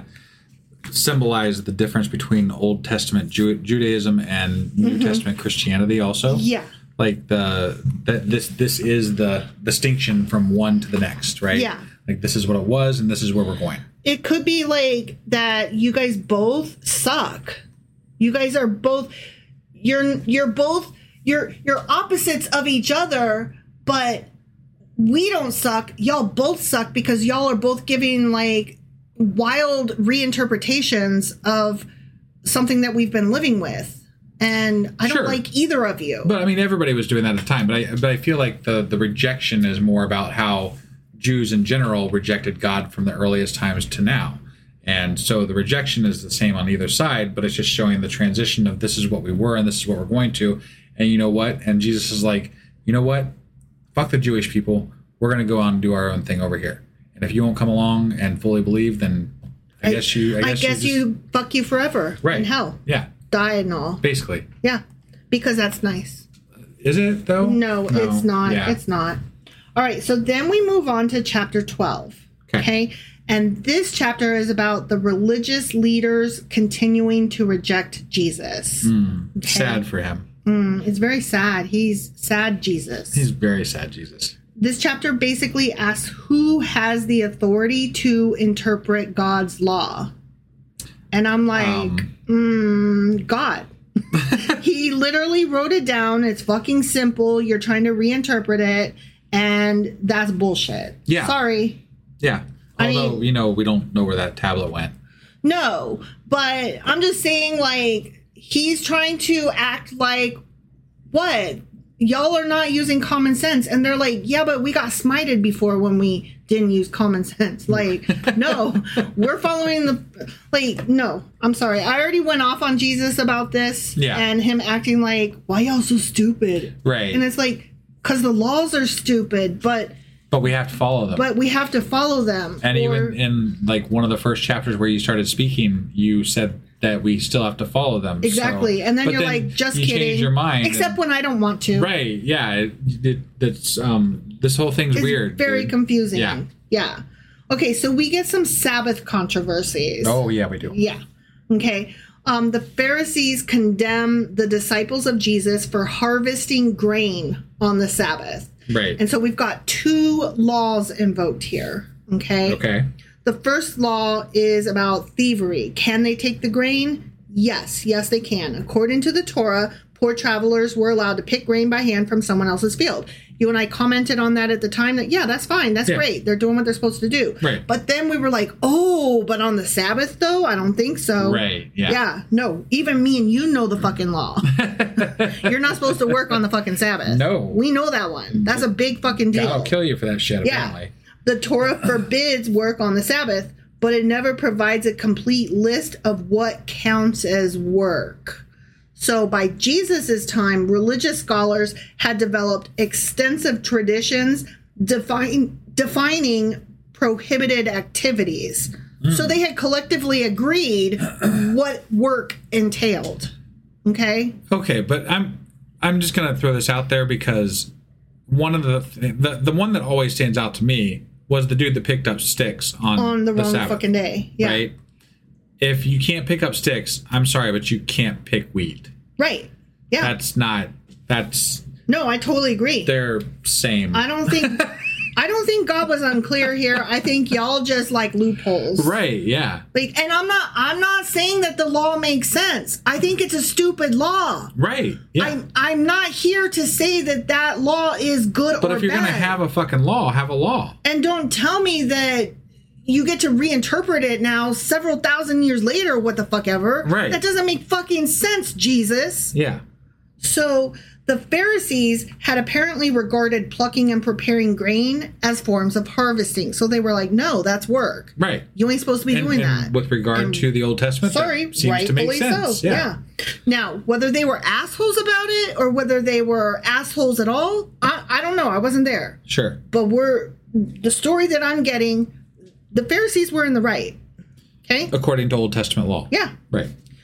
of symbolize the difference between Old Testament Ju- Judaism and New Mm-hmm. Testament Christianity also? Yeah. Like the that this this is the distinction from one to the next, right? Yeah. Like this is what it was and this is where we're going. It could be like that you guys both suck. You guys are both you're you're both you're you're opposites of each other, but we don't suck. Y'all both suck because y'all are both giving like wild reinterpretations of something that we've been living with. And I don't Sure. like either of you. But I mean, everybody was doing that at the time. But I, but I feel like the the rejection is more about how Jews in general rejected God from the earliest times to now, and so the rejection is the same on either side. But it's just showing the transition of this is what we were and this is what we're going to. And you know what? And Jesus is like, you know what? Fuck the Jewish people. we're going to go on and do our own thing over here. And if you won't come along and fully believe, then I, I guess you. I guess, I guess you, you, just, fuck you forever right. in hell. Yeah, die and all. Basically. Yeah, because that's nice. Is it though? No, no. it's not. Yeah. It's not. All right, so then we move on to chapter twelve. Okay. okay. And this chapter is about the religious leaders continuing to reject Jesus. Mm, okay? Sad for him. Mm, it's very sad. He's sad Jesus. He's very sad Jesus. This chapter basically asks who has the authority to interpret God's law. And I'm like, um, mm, God. He literally wrote it down. It's fucking simple. You're trying to reinterpret it. And that's bullshit. Yeah. Sorry. Yeah. Although, I mean, you know, we don't know where that tablet went. No. But I'm just saying, like, he's trying to act like, what? Y'all are not using common sense. And they're like, yeah, but we got smited before when we didn't use common sense. Like, no, we're following the, like, no, I'm sorry. I already went off on Jesus about this. Yeah. And him acting like, why y'all so stupid? Right. And it's like, because the laws are stupid, but. But we have to follow them. But we have to follow them. And or, even in, like, one of the first chapters where you started speaking, you said that we still have to follow them. Exactly. So, and then but you're then like, just you kidding. Change your mind. Except and, when I don't want to. Right. Yeah. It, it, that's, um, this whole thing's it's weird. very dude. confusing. Yeah. Yeah. Okay, so we get some Sabbath controversies. Oh, yeah, we do. Yeah. Okay. Um, the Pharisees condemn the disciples of Jesus for harvesting grain on the Sabbath. Right. And so we've got two laws invoked here. Okay. Okay. The first law is about thievery. Can they take the grain? Yes. Yes, they can. According to the Torah, poor travelers were allowed to pick grain by hand from someone else's field. You and I commented on that at the time that, yeah, that's fine. That's yeah. great. They're doing what they're supposed to do. Right. But then we were like, oh, but on the Sabbath, though? I don't think so. Right. Yeah. Yeah. No. Even me and you know the fucking law. You're not supposed to work on the fucking Sabbath. No. We know that one. That's a big fucking deal. God will kill you for that shit, yeah. apparently. The Torah forbids work on the Sabbath, but it never provides a complete list of what counts as work. So by Jesus's time, religious scholars had developed extensive traditions define, defining prohibited activities. Mm. So they had collectively agreed what work entailed. Okay? Okay, but I'm I'm just going to throw this out there because one of the, the the one that always stands out to me was the dude that picked up sticks on, on the, the wrong Sabbath, fucking day. Yeah. Right? If you can't pick up sticks, I'm sorry, but you can't pick wheat. Right. Yeah. That's not, that's... No, I totally agree. They're same. I don't think... I don't think God was unclear here. I think y'all just like loopholes. Right, yeah. Like, and I'm not I'm not saying that the law makes sense. I think it's a stupid law. Right. Yeah. I'm I'm not here to say that that law is good or bad. But if you're going to have a fucking law, have a law. And don't tell me that you get to reinterpret it now several thousand years later, what the fuck ever. Right. That doesn't make fucking sense, Jesus. Yeah. So the Pharisees had apparently regarded plucking and preparing grain as forms of harvesting. So they were like, no, that's work. Right. You ain't supposed to be and, doing and that. With regard and, to the Old Testament, sorry, that seems to make sense. So. Yeah. yeah. Now, whether they were assholes about it or whether they were assholes at all, I, I don't know. I wasn't there. Sure. But we're the story that I'm getting, the Pharisees were in the right. Okay? According to Old Testament law. Yeah. Right.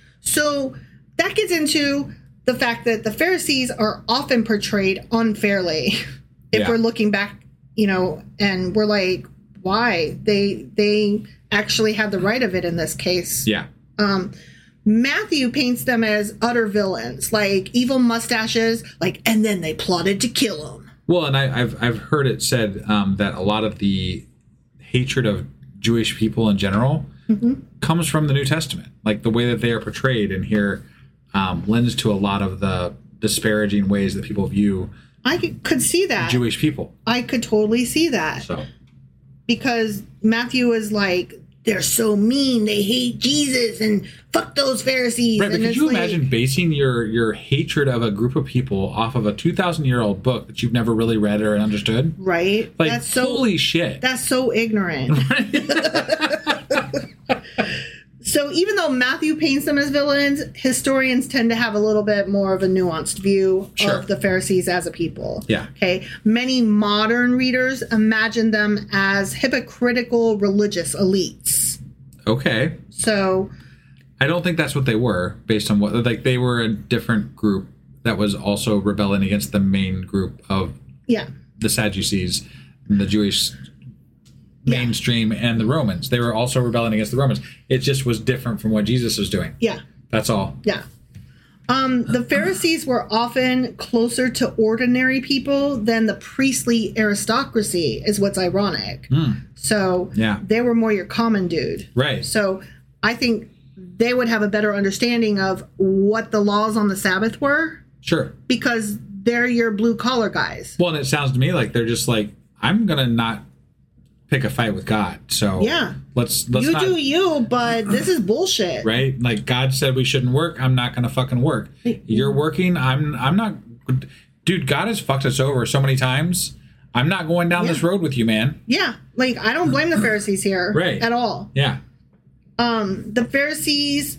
So that gets into the fact that the Pharisees are often portrayed unfairly. If yeah. we're looking back, you know, and we're like, why? They they actually had the right of it in this case. Yeah. Um, Matthew paints them as utter villains, like evil mustaches, like, and then they plotted to kill him. Well, and I, I've I've heard it said um, that a lot of the hatred of Jewish people in general mm-hmm. comes from the New Testament, like the way that they are portrayed in here. Um, lends to a lot of the disparaging ways that people view I could, could see that. Jewish people. I could totally see that. So, because Matthew is like, they're so mean, they hate Jesus, and fuck those Pharisees. Right, but and could you like, imagine basing your, your hatred of a group of people off of a two thousand year old book that you've never really read or understood? Right. Like, that's so, holy shit. That's so ignorant. So even though Matthew paints them as villains, historians tend to have a little bit more of a nuanced view Sure. of the Pharisees as a people. Yeah. Okay. Many modern readers imagine them as hypocritical religious elites. Okay. So I don't think that's what they were, based on what, like, they were a different group that was also rebelling against the main group of yeah. the Sadducees, and the Jewish Yeah. mainstream, and the Romans. They were also rebelling against the Romans. It just was different from what Jesus was doing. Yeah. That's all. Yeah. Um, the Pharisees were often closer to ordinary people than the priestly aristocracy, is what's ironic. So Yeah. they were more your common dude. Right. So I think they would have a better understanding of what the laws on the Sabbath were Sure. because they're your blue collar guys. Well, and it sounds to me like they're just like, I'm gonna not pick a fight with God. So Yeah. let's let's You not, do you, but this is bullshit. right? Like, God said we shouldn't work. I'm not gonna fucking work. You're working. I'm I'm not. Dude, God has fucked us over so many times. I'm not going down Yeah. this road with you, man. Yeah. Like, I don't blame the Pharisees here Right. at all. Yeah. Um, the Pharisees,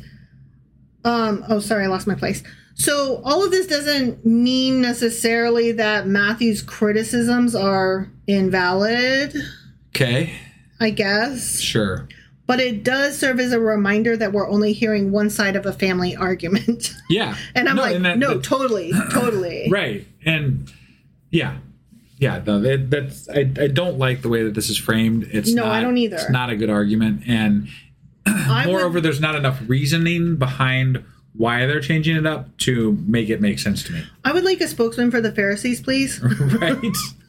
um, oh, sorry, I lost my place. So all of this doesn't mean necessarily that Matthew's criticisms are invalid, Okay. I guess. Sure. But it does serve as a reminder that we're only hearing one side of a family argument. Yeah. And I'm No, like, and that- no, that- totally, totally. Right. And yeah. Yeah, no, that, that's I, I don't like the way that this is framed. It's No, not, I don't either. It's not a good argument, and I moreover, would, there's not enough reasoning behind why they're changing it up to make it make sense to me. I would like a spokesman for the Pharisees, please. Right?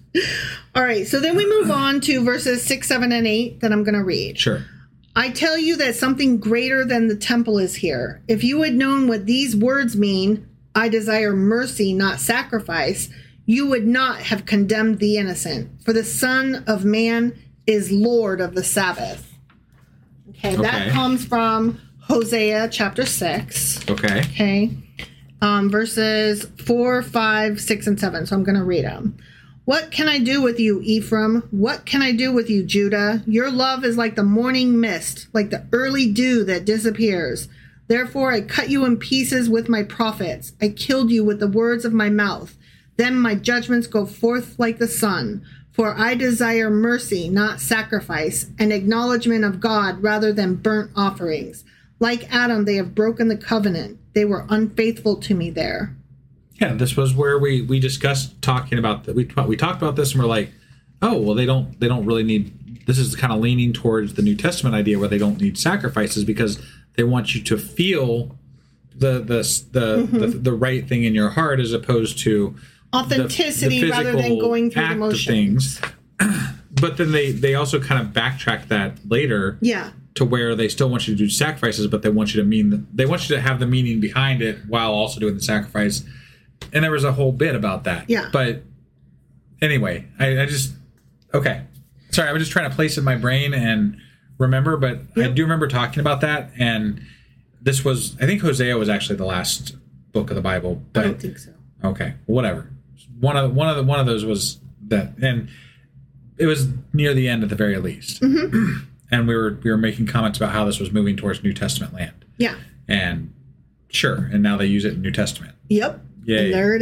All right, so then we move on to verses six, seven, and eight that I'm going to read. Sure. I tell you that something greater than the temple is here. If you had known what these words mean, I desire mercy, not sacrifice, you would not have condemned the innocent. For the Son of Man is Lord of the Sabbath. Okay, that Okay. comes from Hosea chapter six. Okay. Okay. Um, verses four, five, six, and seven. So I'm going to read them. What can I do with you, Ephraim? What can I do with you, Judah? Your love is like the morning mist, like the early dew that disappears. Therefore, I cut you in pieces with my prophets. I killed you with the words of my mouth. Then my judgments go forth like the sun. For I desire mercy, not sacrifice, and acknowledgement of God rather than burnt offerings. Like Adam, they have broken the covenant. They were unfaithful to me there. Yeah, this was where we we discussed talking about that. We we talked about this, and we're like, oh, well, they don't they don't really need. This is kind of leaning towards the New Testament idea where they don't need sacrifices because they want you to feel the the the Mm-hmm. the, the right thing in your heart as opposed to Authenticity the, the rather than physical going through the act of motions. things. But then they they also kind of backtrack that later. Yeah. To where they still want you to do sacrifices, but they want you to mean they want you to have the meaning behind it while also doing the sacrifice. And there was a whole bit about that. Yeah. But anyway, I, I just okay. Sorry, I was just trying to place it in my brain and remember, but I Yep. do remember talking about that. And this was, I think Hosea was actually the last book of the Bible. But, I don't think so. Okay, whatever. One of one of the one of those was that, and it was near the end at the very least. Mm-hmm. And we were we were making comments about how this was moving towards New Testament land. Yeah. And sure, and now they use it in New Testament. Yep. Yay. And there it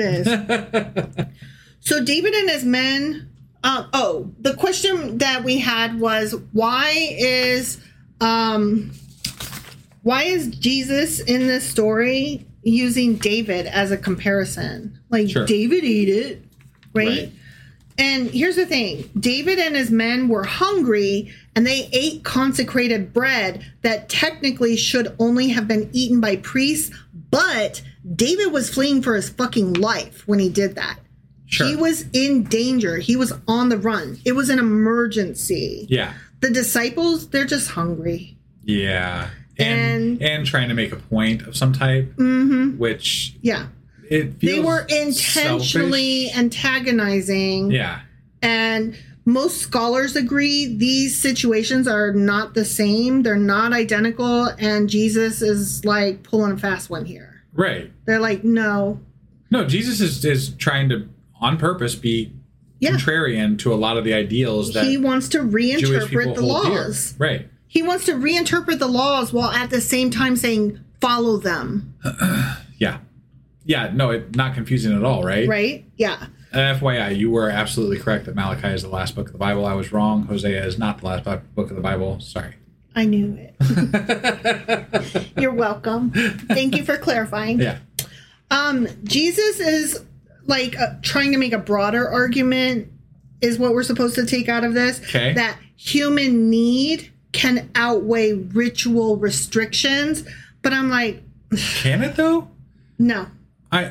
is. So David and his men. Uh, oh, the question that we had was why is um, why is Jesus in this story using David as a comparison? Like Sure. David ate it, right? Right. And here's the thing. David and his men were hungry and they ate consecrated bread that technically should only have been eaten by priests, but David was fleeing for his fucking life when he did that. Sure. He was in danger. He was on the run. It was an emergency. Yeah. The disciples, they're just hungry. Yeah. And, And- and trying to make a point of some type, Mm-hmm. which Yeah. it They feels were intentionally selfish. antagonizing. Yeah. And most scholars agree these situations are not the same. They're not identical. And Jesus is like pulling a fast one here. Right. They're like, no. No, Jesus is, is trying to, on purpose, be Yeah. contrarian to a lot of the ideals that He wants to Jewish reinterpret people the hold laws. dear. Right. he wants to reinterpret the laws while at the same time saying follow them. Yeah. Yeah, no, it, not confusing at all, right? Right? Yeah. F Y I, you were absolutely correct that Malachi is the last book of the Bible. I was wrong. Hosea is not the last book of the Bible. Sorry. I knew it. You're welcome. Thank you for clarifying. Yeah. Um, Jesus is like uh, trying to make a broader argument is what we're supposed to take out of this. Okay. That human need can outweigh ritual restrictions. But I'm like... Can it, though? No. I...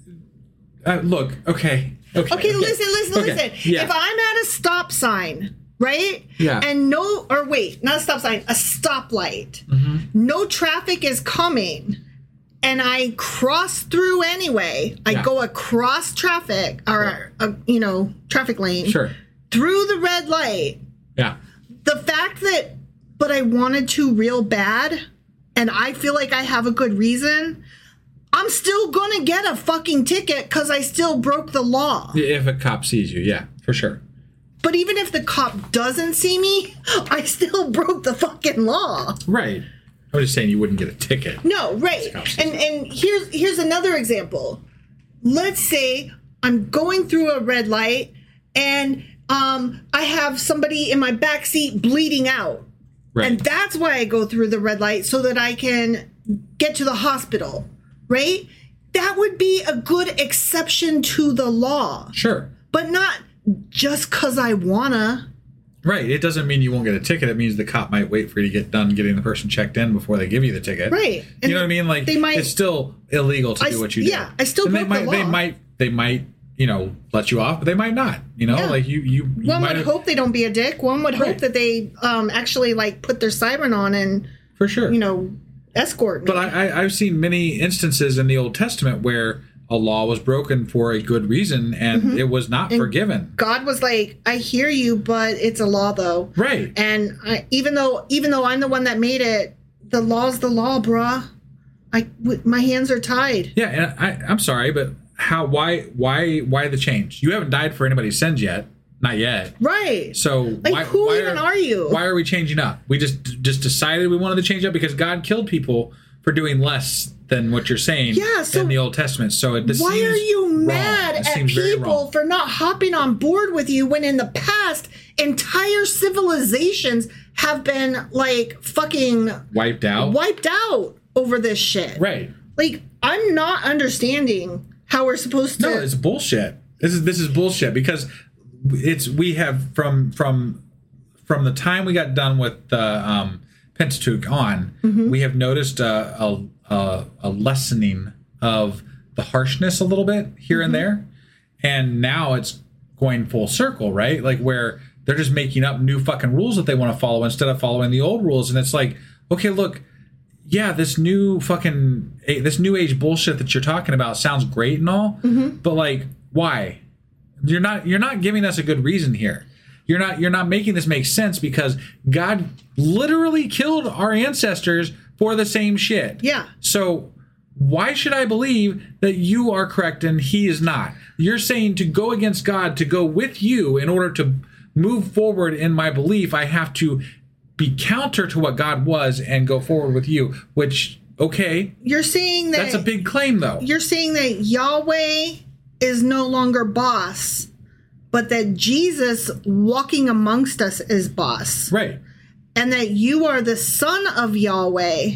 Uh, look, okay. Okay, okay, okay. listen, listen, okay. listen. Yeah. If I'm at a stop sign, right? Yeah. And no... Or wait, not a stop sign. A stoplight. Mm-hmm. No traffic is coming. And I cross through anyway. I Yeah. go across traffic, or, uh, you know, traffic lane. Sure. Through the red light. Yeah. The fact that, but I wanted to real bad, and I feel like I have a good reason, I'm still going to get a fucking ticket because I still broke the law. If a cop sees you, yeah, for sure. But even if the cop doesn't see me, I still broke the fucking law. Right. I was just saying you wouldn't get a ticket. No, right. And and here's here's another example. Let's say I'm going through a red light and um I have somebody in my back seat bleeding out. Right. And that's why I go through the red light, so that I can get to the hospital, right? That would be a good exception to the law. Sure. But not just because I wanna. Right. It doesn't mean you won't get a ticket. It means the cop might wait for you to get done getting the person checked in before they give you the ticket. Right. You know what I mean? Like, they might, it's still illegal to I, do what you do. Yeah, I still and broke they might, the law. They might, they might, you know, let you off, but they might not. You know, Yeah. like you, you. you One might would have, hope they don't be a dick. One would hope Right. that they um, actually like put their siren on and, for sure. you know, escort me. But I, I, I've seen many instances in the Old Testament where a law was broken for a good reason and Mm-hmm. it was not And forgiven. God was like, I hear you, but it's a law though. Right. And I, even though even though I'm the one that made it, the law's the law, bruh. I w- my hands are tied. Yeah, and I, I'm sorry, but how? Why? Why? Why the change? You haven't died for anybody's sins yet, not yet. Right. So Like, why, who why even are you? Why are we changing up? We just just decided we wanted to change up because God killed people for doing less than what you're saying Yeah, so in the Old Testament. So it this Why seems are you wrong. mad It at seems very people wrong. for not hopping on board with you when in the past entire civilizations have been like fucking Wiped out. wiped out over this shit? Right. Like, I'm not understanding how we're supposed to. No, it's bullshit. This is this is bullshit because it's we have from from from the time we got done with the um, Pentateuch on, Mm-hmm. we have noticed a, a a a lessening of the harshness a little bit here Mm-hmm. and there, and now it's going full circle, right? Like where they're just making up new fucking rules that they want to follow instead of following the old rules, and it's like, okay, look. Yeah, this new fucking this new age bullshit that you're talking about sounds great and all, Mm-hmm. but like, why? You're not you're not giving us a good reason here. You're not you're not making this make sense because God literally killed our ancestors for the same shit. Yeah. So why should I believe that you are correct and he is not? You're saying to go against God, to go with you in order to move forward in my belief, I have to be counter to what God was and go forward with you, which, okay, You're saying that that's a big claim, though. You're saying that Yahweh is no longer boss, but that Jesus walking amongst us is boss. Right. And that you are the son of Yahweh,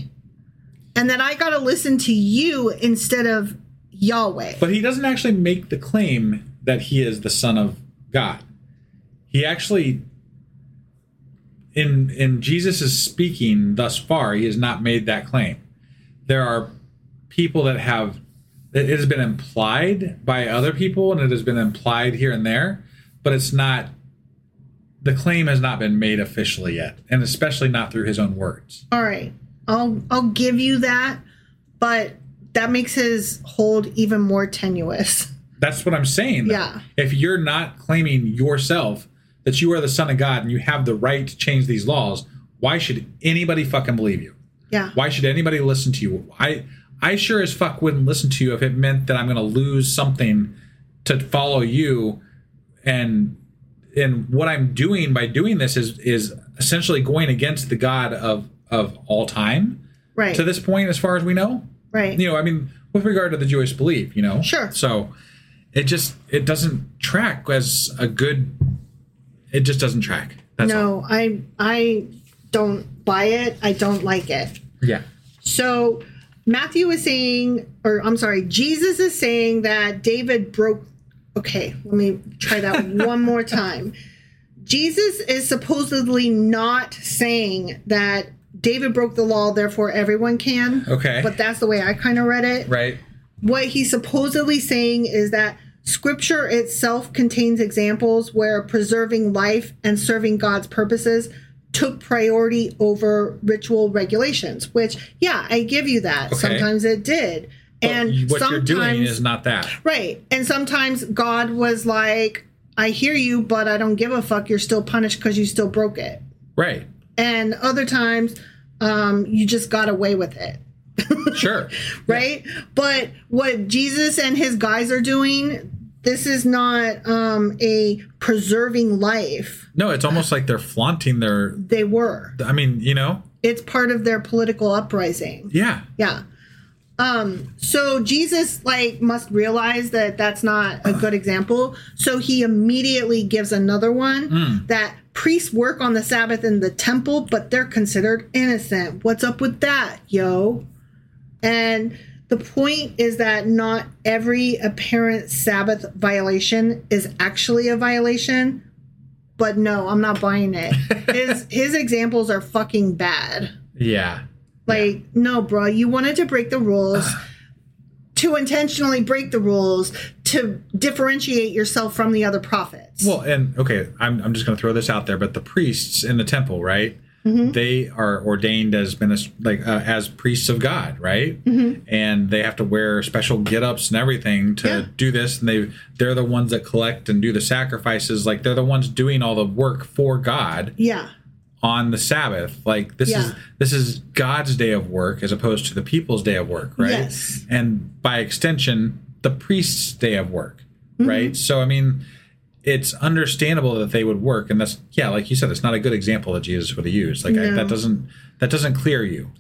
and that I got to listen to you instead of Yahweh. But he doesn't actually make the claim that he is the son of God. He actually, in in Jesus' speaking thus far, he has not made that claim. There are people that have, it has been implied by other people, and it has been implied here and there, but it's not, the claim has not been made officially yet, and especially not through his own words. All right. I'll I'll give you that, but that makes his hold even more tenuous. That's what I'm saying. though. Yeah. If you're not claiming yourself that you are the son of God and you have the right to change these laws, why should anybody fucking believe you? Yeah. Why should anybody listen to you? I I sure as fuck wouldn't listen to you if it meant that I'm going to lose something to follow you, and and what I'm doing by doing this is is essentially going against the God of of all time. Right. To this point, as far as we know. Right. You know, I mean, with regard to the Jewish belief, you know. Sure. So it just it doesn't track as a good. It just doesn't track. That's no, all. I I don't buy it. I don't like it. Yeah. So Matthew is saying, or I'm sorry, Jesus is saying that David broke. Okay, let me try that one more time. Jesus is supposedly not saying that David broke the law, therefore everyone can. Okay. But that's the way I kind of read it. Right. What he's supposedly saying is that Scripture itself contains examples where preserving life and serving God's purposes took priority over ritual regulations, which, yeah, I give you that. Okay. Sometimes it did. But and what you're doing sometimes- is not that. Right. And sometimes God was like, I hear you, but I don't give a fuck. You're still punished because you still broke it. Right. And other times, um, you just got away with it. Sure. Right? Yeah. But what Jesus and his guys are doing, this is not um, a preserving life. No, it's almost like they're flaunting their. They were. I mean, you know. It's part of their political uprising. Yeah. Yeah. Um, so Jesus, like, must realize that that's not a good example. So he immediately gives another one Mm. that priests work on the Sabbath in the temple, but they're considered innocent. What's up with that, yo? And the point is that not every apparent Sabbath violation is actually a violation. But no, I'm not buying it. His his examples are fucking bad. Yeah. Like, yeah. No, bro, you wanted to break the rules, to intentionally break the rules, to differentiate yourself from the other prophets. Well, and okay, I'm I'm just going to throw this out there, but the priests in the temple, right? Mm-hmm. They are ordained as minis- like uh, as priests of God, right? Mm-hmm. And they have to wear special get-ups and everything to yeah. do this. And they they're the ones that collect and do the sacrifices. Like they're the ones doing all the work for God. Yeah. On the Sabbath, like this yeah. is this is God's day of work as opposed to the people's day of work, right? Yes. And by extension, the priest's day of work, mm-hmm. right? So I mean, it's understandable that they would work, and that's yeah, like you said, it's not a good example that Jesus would have used. Like no. I, that doesn't that doesn't clear you.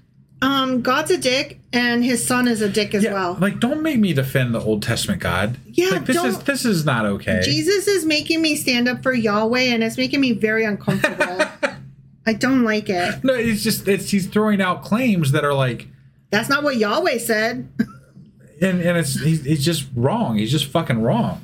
Um, God's a dick, and his son is a dick as yeah, well. Like, don't make me defend the Old Testament God. Yeah, like, this don't, is this is not okay. Jesus is making me stand up for Yahweh, and it's making me very uncomfortable. I don't like it. No, it's just it's he's throwing out claims that are like that's not what Yahweh said. and and it's he's, he's just wrong. He's just fucking wrong.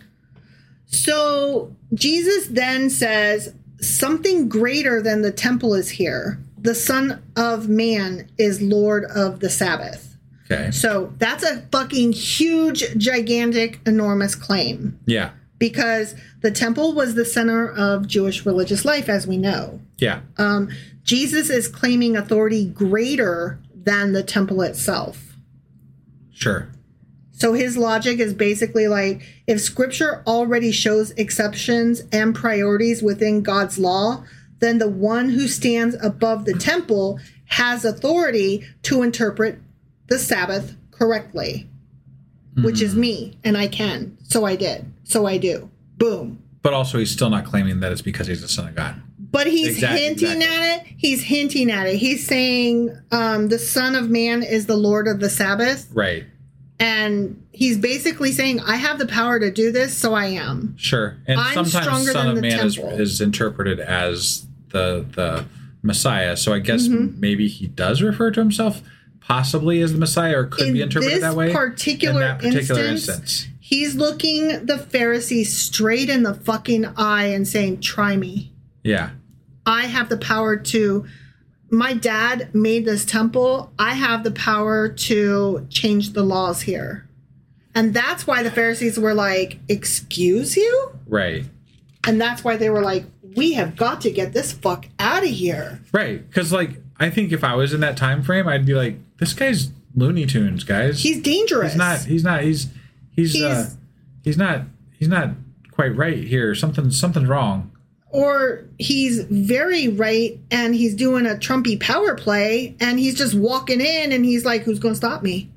So Jesus then says something greater than the temple is here. The Son of Man is Lord of the Sabbath. Okay. So that's a fucking huge, gigantic, enormous claim. Yeah. Because the temple was the center of Jewish religious life, as we know. Yeah. Um, Jesus is claiming authority greater than the temple itself. Sure. So his logic is basically like, if Scripture already shows exceptions and priorities within God's law, then the one who stands above the temple has authority to interpret the Sabbath correctly, mm. which is me, and I can. So I did. So I do. Boom. But also he's still not claiming that it's because he's the Son of God. But he's exactly, hinting exactly. at it. He's hinting at it. He's saying um, the Son of Man is the Lord of the Sabbath. Right. And he's basically saying, I have the power to do this, so I am. Sure. And I'm sometimes Son of Man is, temple. is interpreted as the the Messiah. So I guess mm-hmm. maybe he does refer to himself possibly as the Messiah, or could In be interpreted that way. Particular in that particular instance, instance. He's looking the Pharisees straight in the fucking eye and saying, try me. Yeah. I have the power to... My dad made this temple. I have the power to change the laws here. And that's why the Pharisees were like, excuse you? Right. And that's why they were like, we have got to get this fuck out of here. Right. Because, like, I think if I was in that time frame, I'd be like, this guy's Looney Tunes, guys. He's dangerous. He's not, he's not, he's, he's, he's, uh, he's not, he's not quite right here. Something, something's wrong. Or he's very right and he's doing a Trumpy power play and he's just walking in and he's like, who's going to stop me?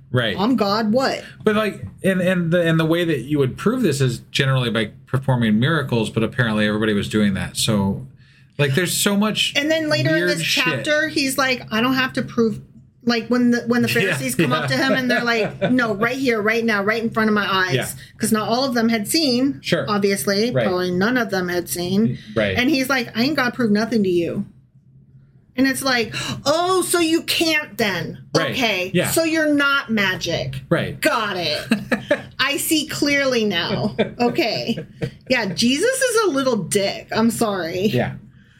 Right. I'm God, what? But like, and and the and the way that you would prove this is generally by performing miracles, but apparently everybody was doing that. So, like, there's so much. And then later in this shit. chapter, he's like, I don't have to prove. Like when the when the Pharisees Yeah, come yeah. up to him and they're like, no, right here, right now, right in front of my Yeah. eyes, because not all of them had seen. Sure. Obviously, Right. probably none of them had seen. Right. And he's like, I ain't got to prove nothing to you. And it's like, oh, so you can't then. Right. Okay. Yeah. So you're not magic. Right. Got it. I see clearly now. Okay. Yeah, Jesus is a little dick. I'm sorry. Yeah.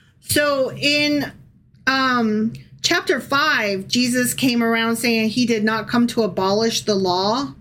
So in um, chapter five, Jesus came around saying he did not come to abolish the law.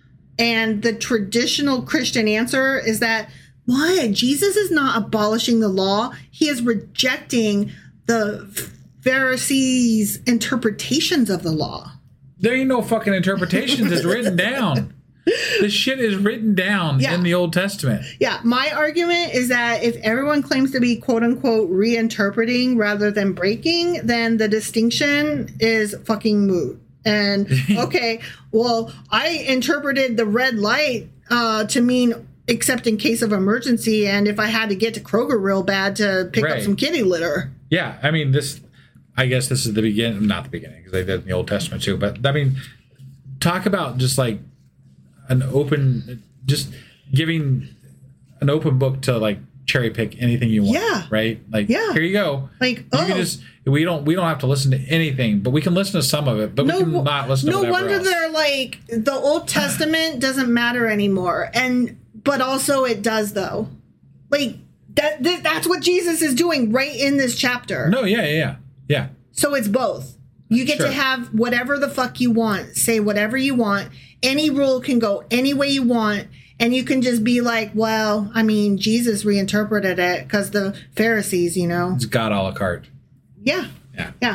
And the traditional Christian answer is that, what? Jesus is not abolishing the law. He is rejecting the Pharisees' interpretations of the law. There ain't no fucking interpretations. It's written down. This shit is written down Yeah. in the Old Testament. Yeah, my argument is that if everyone claims to be quote unquote reinterpreting rather than breaking, then the distinction is fucking moot. And okay, well, I interpreted the red light uh, to mean except in case of emergency and if I had to get to Kroger real bad to pick up Right. some kitty litter. Yeah, I mean, this, I guess this is the beginning, not the beginning, because they did in the Old Testament too, but I mean, talk about just like an open, just giving an open book to like cherry pick anything you want. Yeah. Right? Like, Yeah. here you go. Like, you oh. can just, we don't, we don't have to listen to anything, but we can listen to some of it, but we can wo- not listen to no whatever wonder else. they're like the Old Testament doesn't matter anymore, and but also it does though. Like that, th- that's what Jesus is doing right in this chapter. No, yeah, yeah, yeah. Yeah. So it's both. You get Sure. to have whatever the fuck you want, say whatever you want. Any rule can go any way you want, and you can just be like, well, I mean, Jesus reinterpreted it because the Pharisees, you know. It's God a la carte. Yeah. Yeah. Yeah.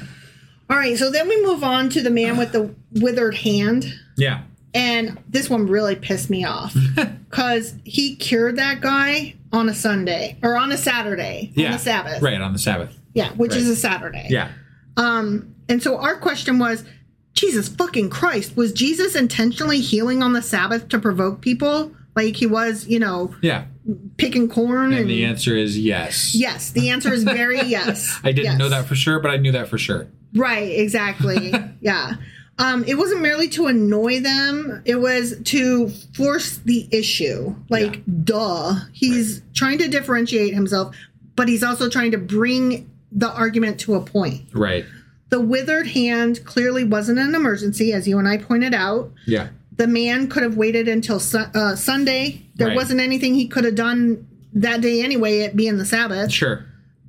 All right, so then we move on to the man with the withered hand. Yeah. And this one really pissed me off because he cured that guy on a Sunday or on a Saturday, Yeah. on the Sabbath. Right, on the Sabbath. Yeah, which is Right. a Saturday. Yeah. Um, and so our question was, Jesus fucking Christ, was Jesus intentionally healing on the Sabbath to provoke people? Like he was, you know, Yeah. picking corn? And, And the answer is yes. yes, the answer is very yes. I didn't Yes. know that for sure, but I knew that for sure. Right, exactly. Yeah. Um, it wasn't merely to annoy them. It was to force the issue. Like, Yeah. duh. He's trying to differentiate himself, but he's also trying to bring the argument to a point. Right. The withered hand clearly wasn't an emergency, as you and I pointed out. Yeah. The man could have waited until su- uh, Sunday. There Right. wasn't anything he could have done that day anyway, it being the Sabbath. Sure.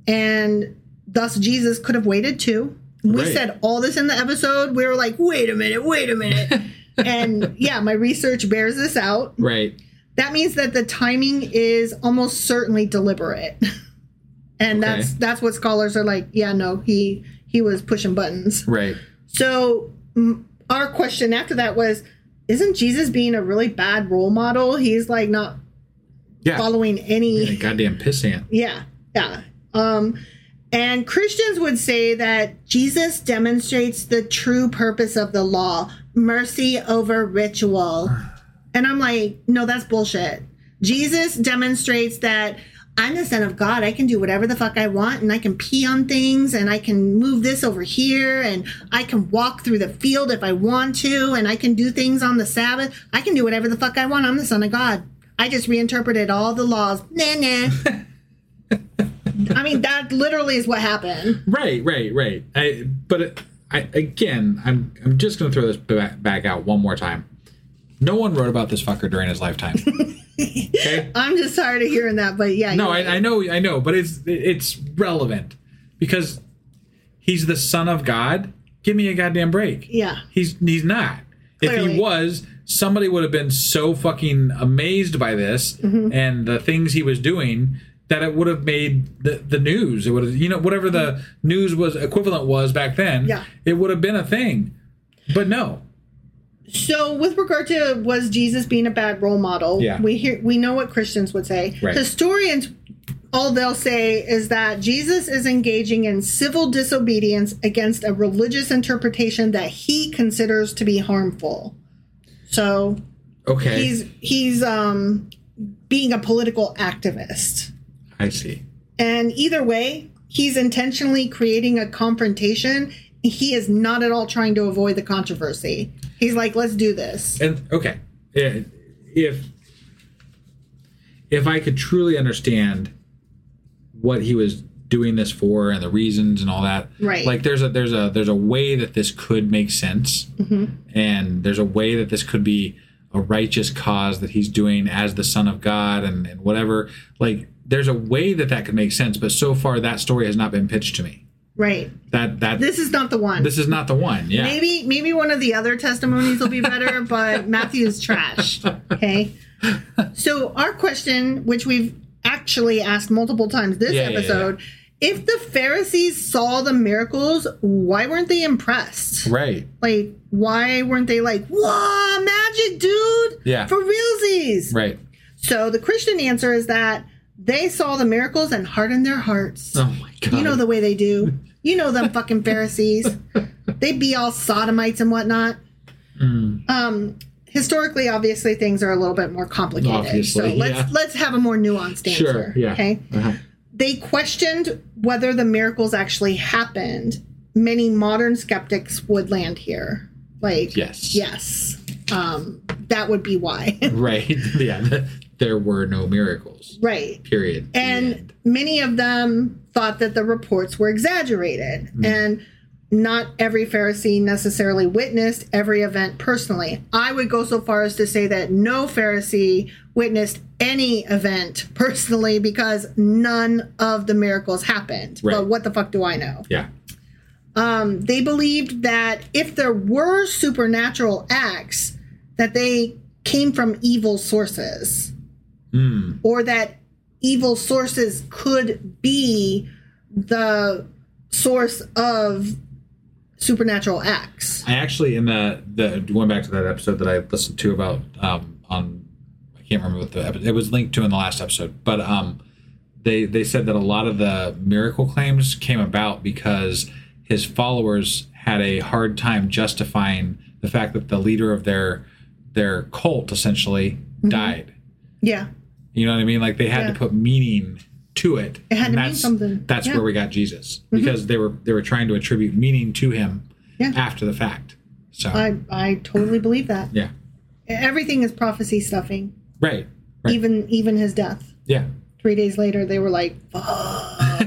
And thus Jesus could have waited too. We Right. said all this in the episode. We were like, wait a minute, wait a minute. And yeah, my research bears this out. Right. That means that the timing is almost certainly deliberate. And Okay. that's that's what scholars are like, yeah, no, he he was pushing buttons. Right. So m- our question after that was, isn't Jesus being a really bad role model? He's like not Yeah. following any Yeah, goddamn pissant. yeah, yeah. Um, and Christians would say that Jesus demonstrates the true purpose of the law, mercy over ritual. And I'm like, no, that's bullshit. Jesus demonstrates that I'm the Son of God. I can do whatever the fuck I want, and I can pee on things, and I can move this over here, and I can walk through the field if I want to, and I can do things on the Sabbath. I can do whatever the fuck I want. I'm the Son of God. I just reinterpreted all the laws. Nah, nah. I mean, that literally is what happened. Right, right, right. I, but it, I, again, I'm I'm just going to throw this back, back out one more time. No one wrote about this fucker during his lifetime. Okay? I'm just tired of hearing that, but yeah. No, you're I, right. I know, I know, but it's it's relevant because he's the Son of God. Give me a goddamn break. Yeah. He's he's not. If Clearly. he was, somebody would have been so fucking amazed by this Mm-hmm. and the things he was doing that it would have made the, the news. It would have, you know, whatever the news was equivalent was back then. Yeah. It would have been a thing. But no. So, with regard to was Jesus being a bad role model, Yeah. we hear we know what Christians would say. Right. Historians all they'll say is that Jesus is engaging in civil disobedience against a religious interpretation that he considers to be harmful. So Okay. he's he's um, being a political activist. I see. And either way, he's intentionally creating a confrontation. He is not at all trying to avoid the controversy. He's like, let's do this. And okay, if if I could truly understand what he was doing this for and the reasons and all that, Right. Like there's a there's a there's a way that this could make sense, Mm-hmm. and there's a way that this could be a righteous cause that he's doing as the Son of God and, and whatever. Like there's a way that that could make sense, but so far that story has not been pitched to me. Right. That that This is not the one. this is not the one. Yeah. Maybe maybe one of the other testimonies will be better, but Matthew's trash. Okay. So our question, which we've actually asked multiple times this Yeah, yeah, episode, if the Pharisees saw the miracles, why weren't they impressed? Right. Like, why weren't they like, whoa, magic, dude? Yeah. For realsies. Right. So the Christian answer is that they saw the miracles and hardened their hearts. Oh my God. You know the way they do. You know them fucking Pharisees. They be all sodomites and whatnot. Mm. Um, historically, obviously, things are a little bit more complicated. Obviously, so let's yeah. let's have a more nuanced answer. Sure. Yeah. Okay. Uh-huh. They questioned whether the miracles actually happened. Many modern skeptics would land here. Like, Yes. yes, um, that would be why. Right. Yeah. There were no miracles. Right. Period. The And end. many of them thought that the reports were exaggerated. Mm. And not every Pharisee necessarily witnessed every event personally. I would go so far as to say that no Pharisee witnessed any event personally because none of the miracles happened. Right. But what the fuck do I know? Yeah. Um, they believed that if there were supernatural acts, that they came from evil sources. Mm. Or that evil sources could be the source of supernatural acts. I actually, in the, the going back to that episode that I listened to about um, on, I can't remember what the episode, it was linked to in the last episode, but um, they they said that a lot of the miracle claims came about because his followers had a hard time justifying the fact that the leader of their their cult essentially Mm-hmm. died. Yeah. You know what I mean? Like they had Yeah. to put meaning to it. It had and to mean that's, something. That's Yeah. where we got Jesus because they were they were trying to attribute meaning to him Yeah. after the fact. So I, I totally believe that. yeah, Everything is prophecy stuffing. right, right, Even even his death. yeah, Three days later, they were like, fuck.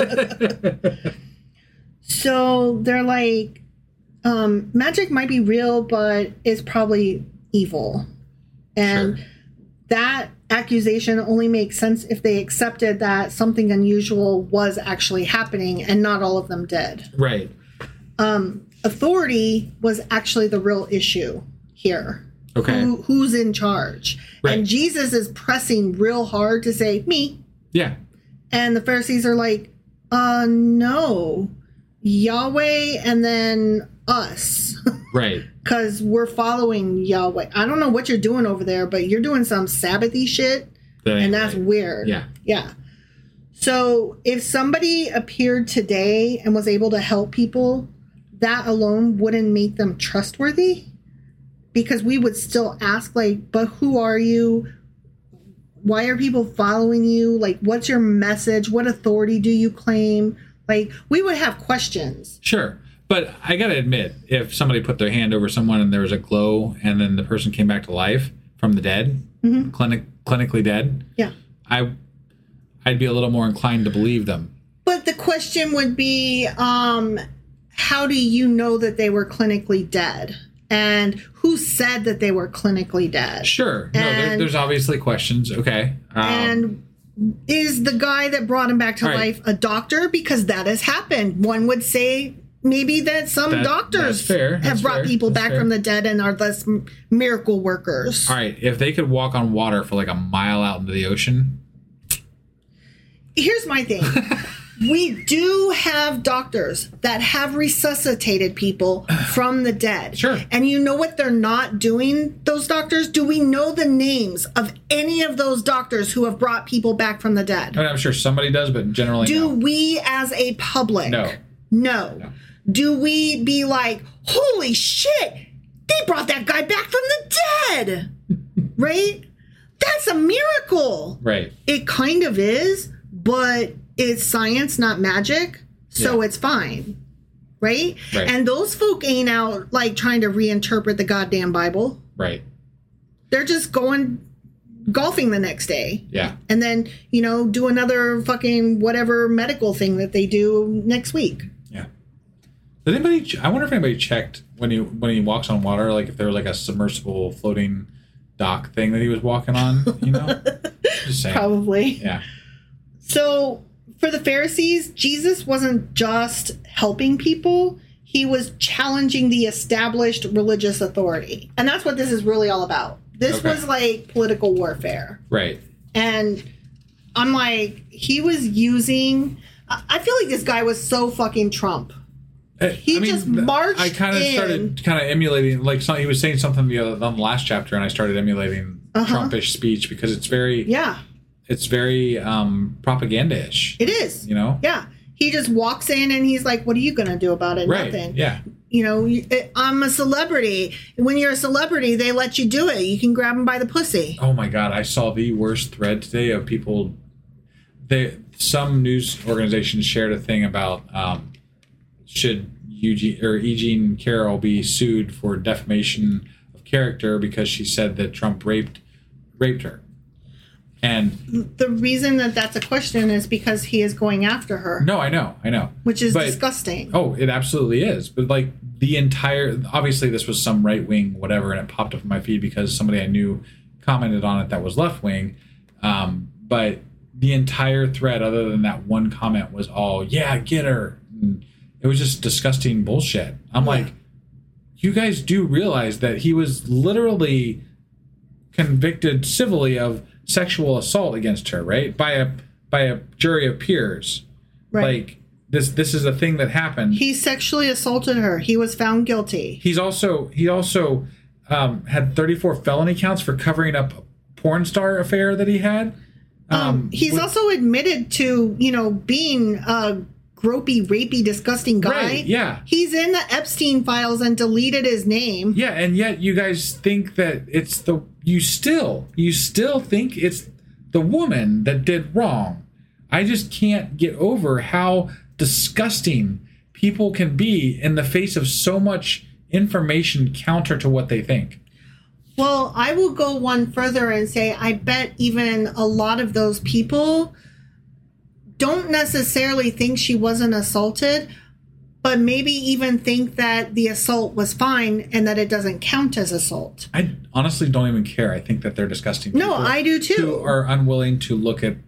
So they're like, um, magic might be real, but it's probably evil. And Sure. that accusation only makes sense if they accepted that something unusual was actually happening, and not all of them did. right, Um, authority was actually the real issue here. okay, Who, who's in charge? Right. And Jesus is pressing real hard to say, me. yeah, And the Pharisees are like, uh, no, Yahweh and then us. right, Because we're following Yahweh. I don't know what you're doing over there, but you're doing some Sabbathy shit. That ain't And that's right. weird. Yeah. Yeah. So if somebody appeared today and was able to help people, that alone wouldn't make them trustworthy. Because we would still ask, like, but who are you? Why are people following you? Like, what's your message? What authority do you claim? Like, we would have questions. Sure. But I gotta admit, if somebody put their hand over someone and there was a glow, and then the person came back to life from the dead, Mm-hmm. clinic clinically dead, Yeah. I I'd be a little more inclined to believe them. But the question would be, um, how do you know that they were clinically dead? And who said that they were clinically dead? Sure. No, there, And- there's obviously questions. Okay. Um, And is the guy that brought him back to All right. life a doctor? Because that has happened. One would say maybe that some That- doctors that's fair. have That's brought fair. people That's back fair. from the dead and are thus m- miracle workers. all right. If they could walk on water for like a mile out into the ocean, Here's my thing. We do have doctors that have resuscitated people from the dead. Sure. And you know what they're not doing, those doctors? Do we know the names of any of those doctors who have brought people back from the dead? I mean, I'm sure somebody does, but generally Do no. we as a public? No. no. No. Do we be like, holy shit, they brought that guy back from the dead? Right? That's a miracle. Right. It kind of is, but it's science, not magic, so Yeah. it's fine, right? Right. And those folk ain't out like trying to reinterpret the goddamn Bible. Right. They're just going golfing the next day, Yeah. and then you know do another fucking whatever medical thing that they do next week. Yeah. Did anybody? ch- I wonder if anybody checked when he when he walks on water, like if there was like a submersible floating dock thing that he was walking on. You know. Just saying. Probably. Yeah. So for the Pharisees, Jesus wasn't just helping people. He was challenging the established religious authority. And that's what this is really all about. This Okay. was like political warfare. Right. And I'm like, he was using... I I feel like this guy was so fucking Trump. He just th- marched I kind of in. started kind of emulating, like some, he was saying something the other on the last chapter, and I started emulating Uh-huh. Trumpish speech because it's very, Yeah, it's very um, propaganda-ish. it is. You know. Yeah. He just walks in and he's like, what are you going to do about it? Right. Nothing. Yeah. You know, you- I'm a celebrity. When you're a celebrity, they let you do it. You can grab them by the pussy. Oh my God! I saw the worst thread today of people. They some news organizations shared a thing about um, should Eugene or E. Jean Carroll be sued for defamation of character because she said that Trump raped raped her, and The reason that that's a question is because he is going after her, no, I know, I know, which is But- disgusting. Oh, it absolutely is. But like the entire, obviously this was some right wing whatever, and it popped up in my feed because somebody I knew commented on it that was left wing. Um, but the entire thread, other than that one comment, was all yeah, get her. And it was just disgusting bullshit. I'm Yeah. like, you guys do realize that he was literally convicted civilly of sexual assault against her, right? By a by a jury of peers. Right. Like this this is a thing that happened. He sexually assaulted her. He was found guilty. He's also he also um, had thirty-four felony counts for covering up a porn star affair that he had. Um, Um, he's with- also admitted to, you know, being a gropey, rapey, disgusting guy. Right, yeah. He's in the Epstein files and deleted his name. yeah, and yet you guys think that it's the you still you still think it's the woman that did wrong. I just can't get over how disgusting people can be in the face of so much information counter to what they think. Well, I will go one further and say I bet even a lot of those people don't necessarily think she wasn't assaulted, but maybe even think that the assault was fine and that it doesn't count as assault. I honestly don't even care. I think that they're disgusting No, people I do too. who are unwilling to look at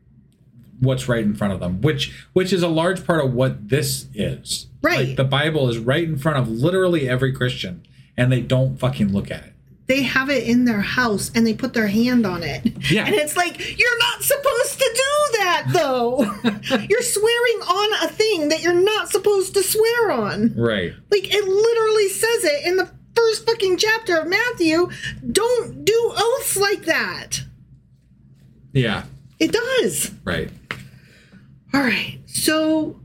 what's right in front of them, which which is a large part of what this is. Right. Like the Bible is right in front of literally every Christian, and they don't fucking look at it. They have it in their house and they put their hand on it. Yeah. And it's like, you're not supposed to do that, though. You're swearing on a thing that you're not supposed to swear on. Right. Like, it literally says it in the first fucking chapter of Matthew. Don't do oaths like that. Yeah. It does. Right. All right. So,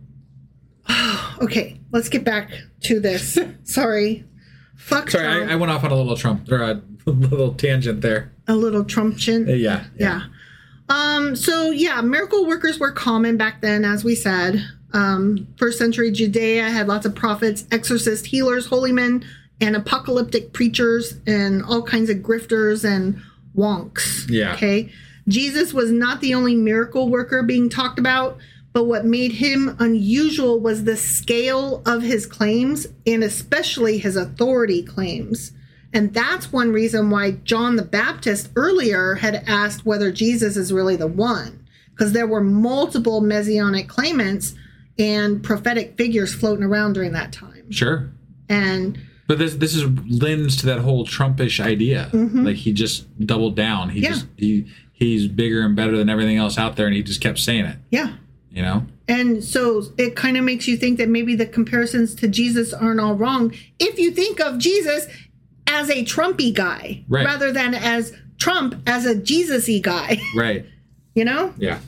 okay, let's get back to this. Sorry. Fuck Sorry, Trump. I, I went off on a little Trump or a little tangent there. a little Trumption. Uh, Yeah. Yeah. Um, so yeah, miracle workers were common back then, as we said. Um, first century Judea had lots of prophets, exorcists, healers, holy men, and apocalyptic preachers, and all kinds of grifters and wonks. Yeah. Okay. Jesus was not the only miracle worker being talked about, but what made him unusual was the scale of his claims and especially his authority claims. And that's one reason why John the Baptist earlier had asked whether Jesus is really the one, because there were multiple messianic claimants and prophetic figures floating around during that time. Sure. And But this this is lends to that whole Trumpish idea. Like he just doubled down. He Yeah. just he he's bigger and better than everything else out there, and he just kept saying it. yeah, You know? And so it kind of makes you think that maybe the comparisons to Jesus aren't all wrong if you think of Jesus as a Trumpy guy right. rather than as Trump as a Jesus-y guy. Right. You know? Yeah.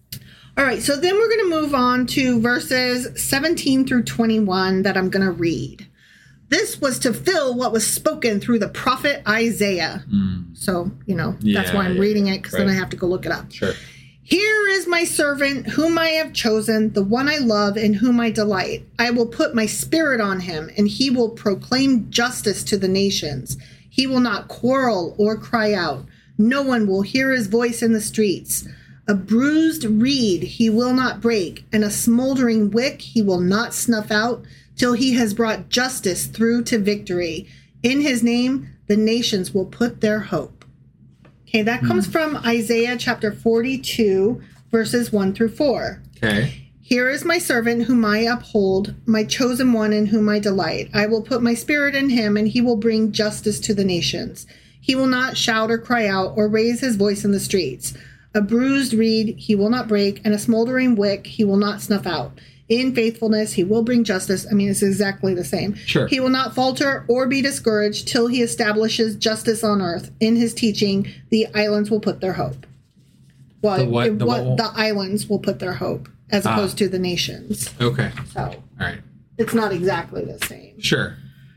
All right, so then we're going to move on to verses seventeen through twenty-one that I'm going to read. This was to fill what was spoken through the prophet Isaiah. Mm. So, you know, yeah, that's why I'm yeah, reading it, because right. then I have to go look it up. Sure. Here is my servant, whom I have chosen, the one I love, in whom I delight. I will put my spirit on him, and he will proclaim justice to the nations. He will not quarrel or cry out. No one will hear his voice in the streets. A bruised reed he will not break, and a smoldering wick he will not snuff out, till he has brought justice through to victory. In his name, the nations will put their hope. Okay, that comes mm. from Isaiah chapter forty-two, verses one through four. Okay. Here is my servant whom I uphold, my chosen one in whom I delight. I will put my spirit in him, and he will bring justice to the nations. He will not shout or cry out or raise his voice in the streets. A bruised reed he will not break, and a smoldering wick he will not snuff out. In faithfulness he will bring justice. I mean, it's exactly the same. Sure. He will not falter or be discouraged till he establishes justice on earth. In his teaching, the islands will put their hope. Well, the what? The, what, what? the islands will put their hope, as ah. opposed to the nations. Okay. So, all right. It's not exactly the same. Sure.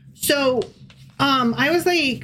So, um, I was like,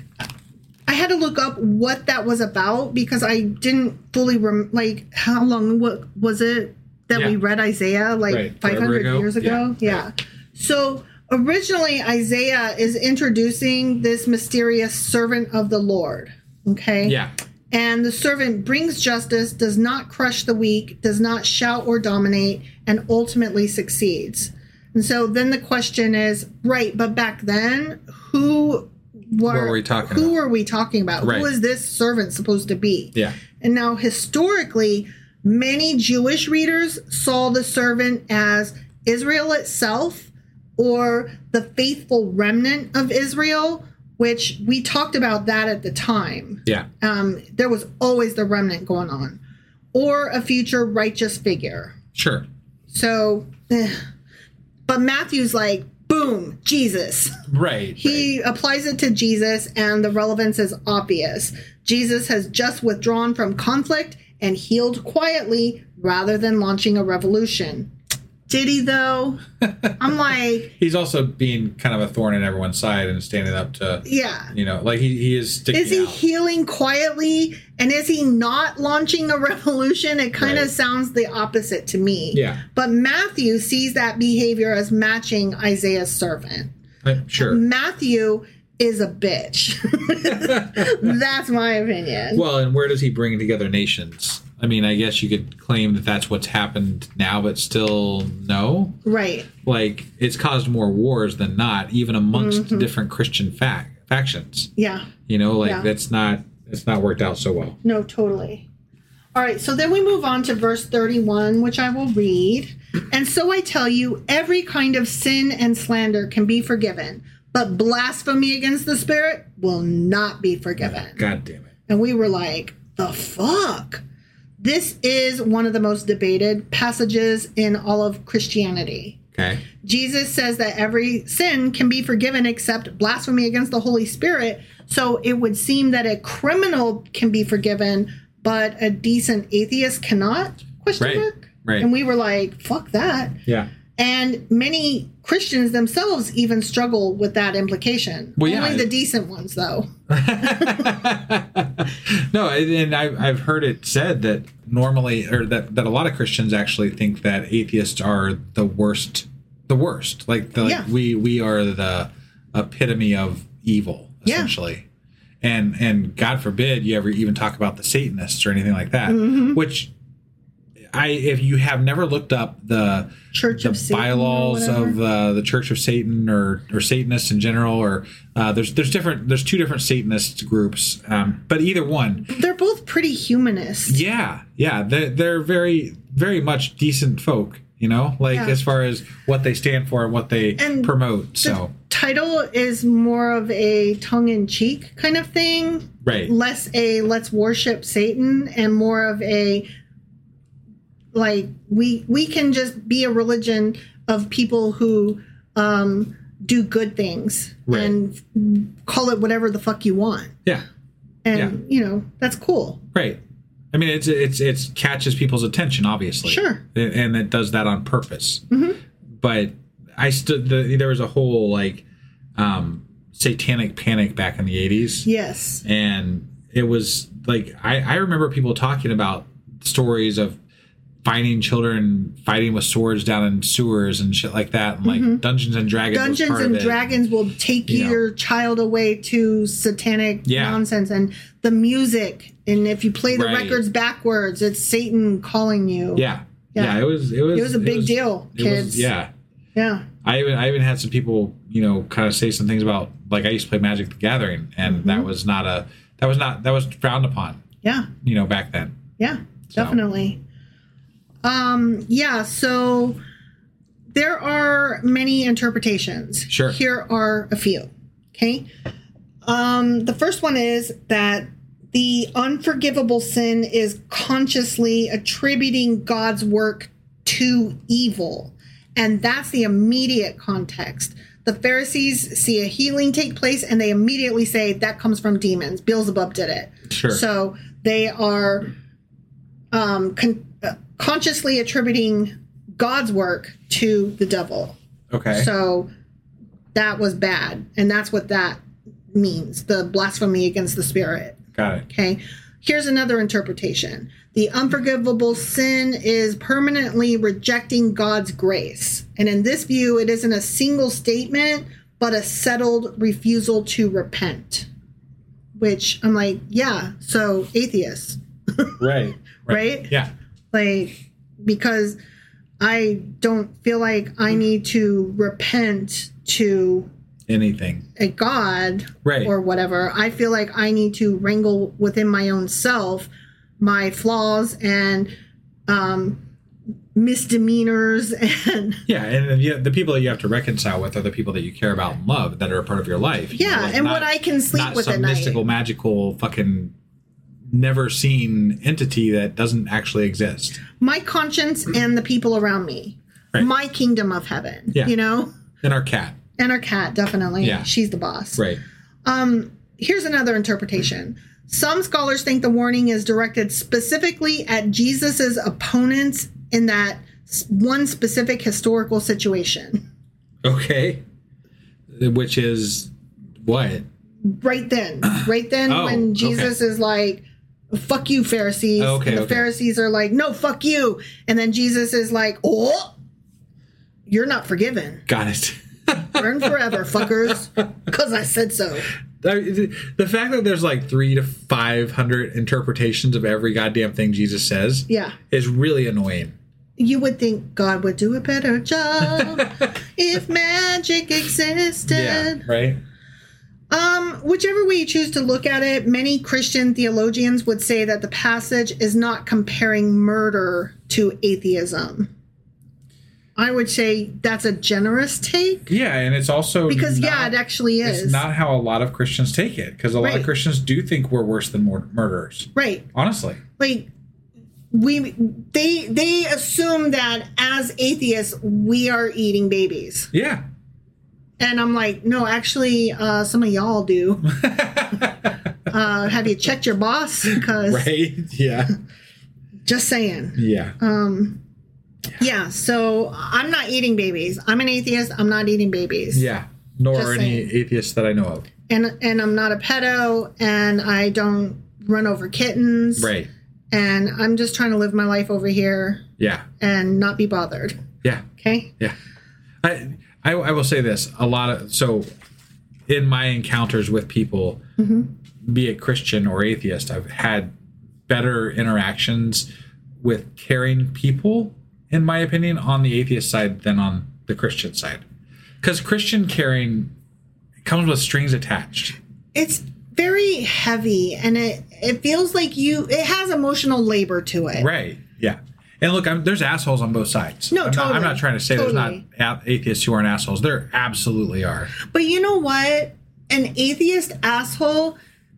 I had to look up what that was about because I didn't fully rem- like how long what was it that yeah. we read Isaiah like right. five hundred ago? years ago? Yeah. yeah. Right. So originally Isaiah is introducing this mysterious servant of the Lord. Okay. Yeah. And the servant brings justice, does not crush the weak, does not shout or dominate, and ultimately succeeds. And so then the question is, right, but back then, who were, what were we talking who about? were we talking about? Right. Who was this servant supposed to be? Yeah. And now historically, many Jewish readers saw the servant as Israel itself or the faithful remnant of Israel, which we talked about that at the time. Yeah. Um, there was always the remnant going on, or a future righteous figure. Sure. So, eh. But Matthew's like, boom, Jesus. Right. He right. applies it to Jesus, and the relevance is obvious. Jesus has just withdrawn from conflict and healed quietly rather than launching a revolution. Did he, though? I'm like... He's also being kind of a thorn in everyone's side and standing up to... Yeah. You know, like he, he is sticking Is he out. healing quietly? And is he not launching a revolution? It kind of Right. sounds the opposite to me. Yeah. But Matthew sees that behavior as matching Isaiah's servant. I'm sure. Matthew is a bitch. That's my opinion. Well, and where does he bring together nations? I mean, I guess you could claim that that's what's happened now, but still no. Right. Like, it's caused more wars than not, even amongst Mm-hmm. different Christian fac- factions. Yeah. You know, like Yeah. that's not, it's not worked out so well. No, totally. All right, so then we move on to verse thirty-one, which I will read. And so I tell you, every kind of sin and slander can be forgiven, but blasphemy against the Spirit will not be forgiven. God damn it. And we were like, the fuck? This is one of the most debated passages in all of Christianity. Okay. Jesus says that every sin can be forgiven except blasphemy against the Holy Spirit. So it would seem that a criminal can be forgiven, but a decent atheist cannot? Question Right. mark? Right. And we were like, fuck that. Yeah. And many Christians themselves even struggle with that implication. Well, yeah. Only the decent ones, though. No, and I've, I've heard it said that normally, or that, that a lot of Christians actually think that atheists are the worst, the worst. Like, the, Yeah. like we we are the epitome of evil, Yeah. essentially. And and God forbid you ever even talk about the Satanists or anything like that. Mm-hmm. Which, I if you have never looked up the Church the of Satan or bylaws whatever. of uh, the Church of Satan or or Satanists in general, or uh, there's there's different there's two different Satanist groups, um, but either one, They're both pretty humanist. yeah, yeah, they're, they're very very much decent folk, you know, like Yeah. as far as what they stand for and what they And promote. The So title is more of a tongue-in-cheek kind of thing. right, Less a let's worship Satan and more of a like we we can just be a religion of people who um, do good things Right. and call it whatever the fuck you want. Yeah. And Yeah. you know, that's cool. Right. I mean, it's it's it's catches people's attention, obviously. Sure. And it does that on purpose. Mm-hmm. But I stood. The, there was a whole like um, satanic panic back in the eighties. Yes. And it was like I, I remember people talking about stories of finding children fighting with swords down in sewers and shit like that, and like Mm-hmm. Dungeons and Dragons. was Dungeons part and of it. Dragons will take You know. your child away to satanic Yeah. nonsense, and the music. And if you play the Right. records backwards, it's Satan calling you. Yeah. Yeah. yeah, It was. It was. It was a big deal, it was- kids. yeah. Yeah. I even I even had some people, you know, kind of say some things about like I used to play Magic the Gathering, and Mm-hmm. that was not a that was not that was frowned upon, Yeah. you know, back then. Yeah. So. Definitely. Um. Yeah. So there are many interpretations. Sure. Here are a few. Okay. Um. The first one is that the unforgivable sin is consciously attributing God's work to evil. And that's the immediate context. The Pharisees see a healing take place and they immediately say that comes from demons. Beelzebub did it. Sure. So they are um, con- uh, consciously attributing God's work to the devil. Okay. So that was bad. And that's what that means, the blasphemy against the Spirit. Got it. Okay. Here's another interpretation. The unforgivable sin is permanently rejecting God's grace. And in this view, it isn't a single statement, but a settled refusal to repent. Which I'm like, yeah, so atheists, Right. right? Yeah. Like, because I don't feel like I need to repent to Anything. a God Right. or whatever. I feel like I need to wrangle within my own self my flaws and um, misdemeanors and Yeah, and then, yeah, the people that you have to reconcile with are the people that you care about and love that are a part of your life. You yeah, know, like and not- what I can sleep not with some at night. mystical, magical, fucking never seen entity that doesn't actually exist. My conscience and the people around me. Right. My kingdom of heaven. Yeah. You know? And our cat. And our cat, definitely. Yeah. She's the boss. Right. Um, here's another interpretation. Some scholars think the warning is directed specifically at Jesus's opponents in that s- one specific historical situation. Okay. Which is what? Right then, right then, Oh, when Jesus is like, "Fuck you, Pharisees," Oh, okay, and the okay. Pharisees are like, "No, fuck you," and then Jesus is like, "Oh, you're not forgiven. Got it. Burn forever, fuckers, because I said so." The the fact that there's like three to five hundred interpretations of every goddamn thing Jesus says Yeah. is really annoying. You would think God would do a better job if magic existed. Yeah, right? Um, whichever way you choose to look at it, many Christian theologians would say that the passage is not comparing murder to atheism. I would say that's a generous take Yeah, and it's also because, not, yeah, it actually is. It's not how a lot of Christians take it because a lot Right. of Christians do think we're worse than mur- murderers. Right. Honestly. Like, we they they assume that as atheists we are eating babies, Yeah. and I'm like, no, actually, uh, some of y'all do. uh, have you checked your boss? Because Right? Yeah. just saying. Yeah. Um, yeah. So I'm not eating babies. I'm an atheist. I'm not eating babies. Yeah. Nor Just any saying. atheists that I know of. And and I'm not a pedo, and I don't run over kittens. Right. And I'm just trying to live my life over here Yeah. and not be bothered. Yeah. Okay. Yeah. I, I I will say this. A lot of so in my encounters with people, be it Christian or atheist, I've had better interactions with caring people, in my opinion, on the atheist side than on the Christian side. Because Christian caring comes with strings attached. It's very heavy, and it it feels like you. It has emotional labor to it. Right. Yeah. And look, I'm, there's assholes on both sides. No, I'm not, I'm totally. not trying to say Totally. there's not a- atheists who aren't assholes. There absolutely are. But you know what? An atheist asshole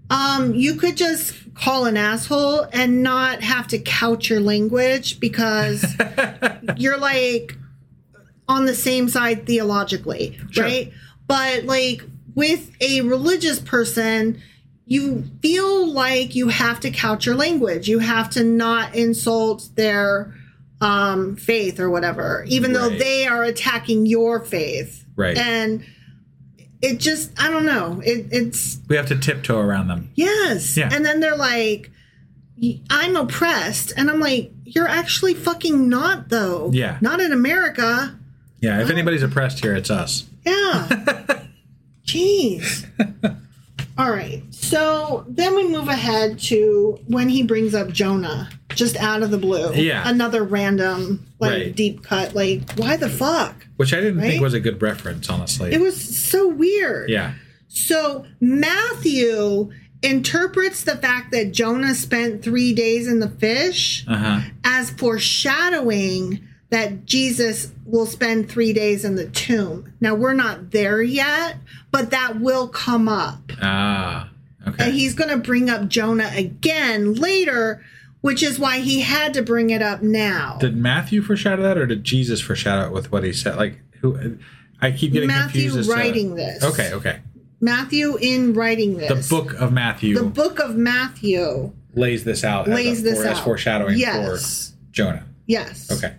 Um, you could just call an asshole and not have to couch your language because you're like on the same side theologically, Sure. right? But like with a religious person, you feel like you have to couch your language. You have to not insult their um, faith or whatever, even though Right. they are attacking your faith. Right. And it just, I don't know. It, it's, We have to tiptoe around them. yes. Yeah. And then they're like, I'm oppressed. And I'm like, you're actually fucking not, though. Yeah. Not in America. Yeah, if anybody's oppressed here, it's us. Yeah. Jeez. All right. So then we move ahead to when he brings up Jonah, just out of the blue. Yeah. Another random, like, Right. deep cut. Like, why the fuck? Which I didn't Right? think was a good reference, honestly. It was so weird. Yeah. So Matthew interprets the fact that Jonah spent three days in the fish Uh-huh. as foreshadowing that Jesus will spend three days in the tomb. Now, we're not there yet, but that will come up. Ah. Okay. And he's going to bring up Jonah again later, which is why he had to bring it up now. Did Matthew foreshadow that, or did Jesus foreshadow it with what he said? Like, who? I keep getting Matthew confused. as to- writing this. Okay, okay. Matthew in writing The this. book of Matthew The book of Matthew lays this out lays as, a, this for, as out. foreshadowing Yes. for Jonah. Yes. Okay.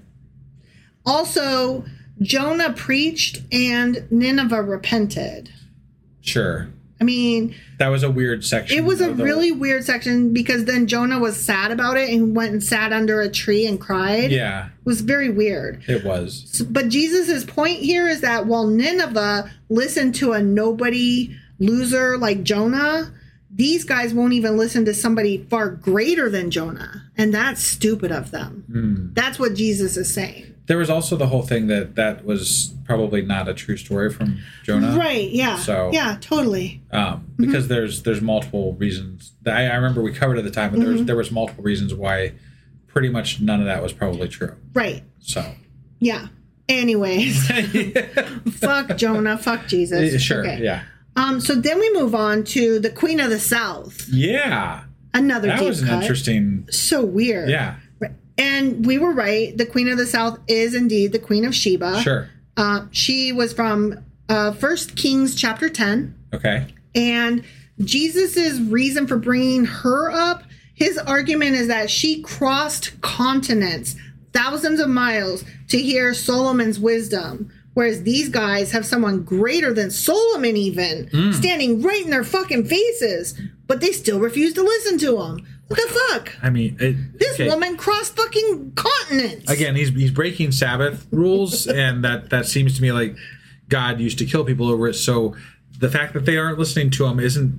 Also, Jonah preached and Nineveh repented. Sure. I mean, That was a weird section. it was a of the- really weird section because then Jonah was sad about it and went and sat under a tree and cried. Yeah, It was very weird. it was. So- But Jesus' point here is that while Nineveh listened to a nobody loser like Jonah, these guys won't even listen to somebody far greater than Jonah. And that's stupid of them. Hmm. That's what Jesus is saying. There was also the whole thing that that was probably not a true story from Jonah. Right, yeah. So- yeah, totally. Um, because there's there's multiple reasons. That I, I remember we covered at the time, but there was there was multiple reasons why pretty much none of that was probably true. Right. So Yeah. Anyways, fuck Jonah, fuck Jesus. sure, Okay. yeah, Um, so then we move on to the Queen of the South. yeah. Another That deep was an cut. interesting. So weird. Yeah, Right. And we were right. The Queen of the South is indeed the Queen of Sheba. sure. Uh, she was from uh, First Kings chapter ten. Okay. And Jesus's reason for bringing her up, his argument is that she crossed continents, thousands of miles, to hear Solomon's wisdom. Whereas these guys have someone greater than Solomon even standing right in their fucking faces, but they still refuse to listen to him. What the fuck? I mean, it, This okay. woman crossed fucking continents. Again, he's he's breaking Sabbath rules, and that that seems to me like God used to kill people over it. So the fact that they aren't listening to him isn't,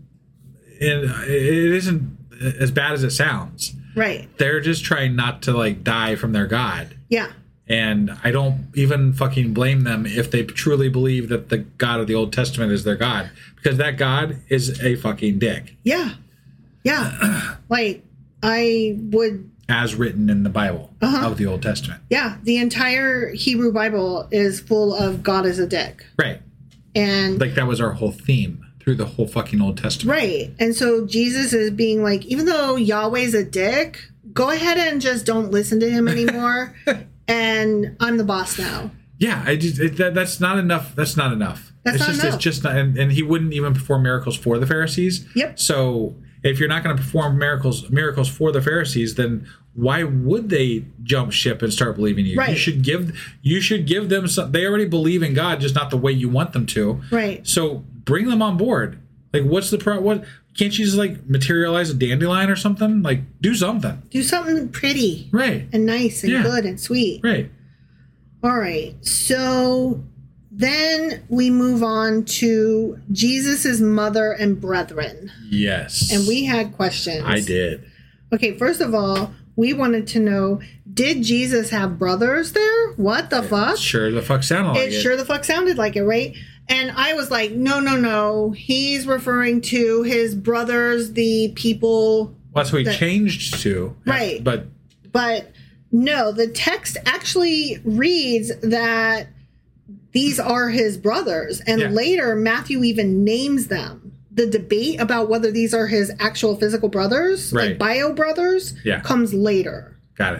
it isn't as bad as it sounds. Right. They're just trying not to like die from their God. Yeah. And I don't even fucking blame them if they truly believe that the God of the Old Testament is their God, because that God is a fucking dick, Yeah. Yeah. Like, I would, as written in the Bible Uh-huh. of the Old Testament. yeah, the entire Hebrew Bible is full of God is a dick. Right. And, Like that was our whole theme through the whole fucking Old Testament. right. And so Jesus is being like, even though Yahweh's a dick, go ahead and just don't listen to him anymore. And I'm the boss now. Yeah, I just it, that, that's not enough. That's not enough. That's it's not just enough. it's just not, and, and he wouldn't even perform miracles for the Pharisees. Yep. So if you're not going to perform miracles miracles for the Pharisees, then why would they jump ship and start believing you? You Right. should give you should give them some. They already believe in God, just not the way you want them to. Right. So bring them on board. Like, what's the pro? What can't you just like materialize a dandelion or something? Like, do something. Do something pretty Right. and nice and Yeah. good and sweet. Right. All right. So then we move on to Jesus's mother and brethren. Yes. And we had questions. I did. Okay, first of all, we wanted to know, did Jesus have brothers there? What the fuck? Sure, the fuck sounded like It it. sure the fuck sounded like it, right? And I was like, no, no, no. He's referring to his brothers, the people. Well, that's what he that- changed to. Right. But But no, the text actually reads that these are his brothers. And Yeah. later, Matthew even names them. the debate about whether these are his actual physical brothers, Right. like bio brothers, Yeah. comes later. Got it.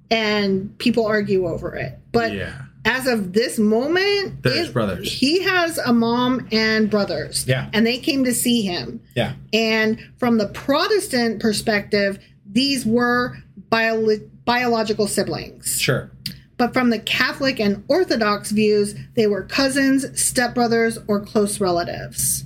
And people argue over it. But Yeah. as of this moment, There's it- brothers. he has a mom and brothers. Yeah. And they came to see him. Yeah. And from the Protestant perspective, these were bio- biological siblings. Sure. But from the Catholic and Orthodox views, they were cousins, stepbrothers, or close relatives.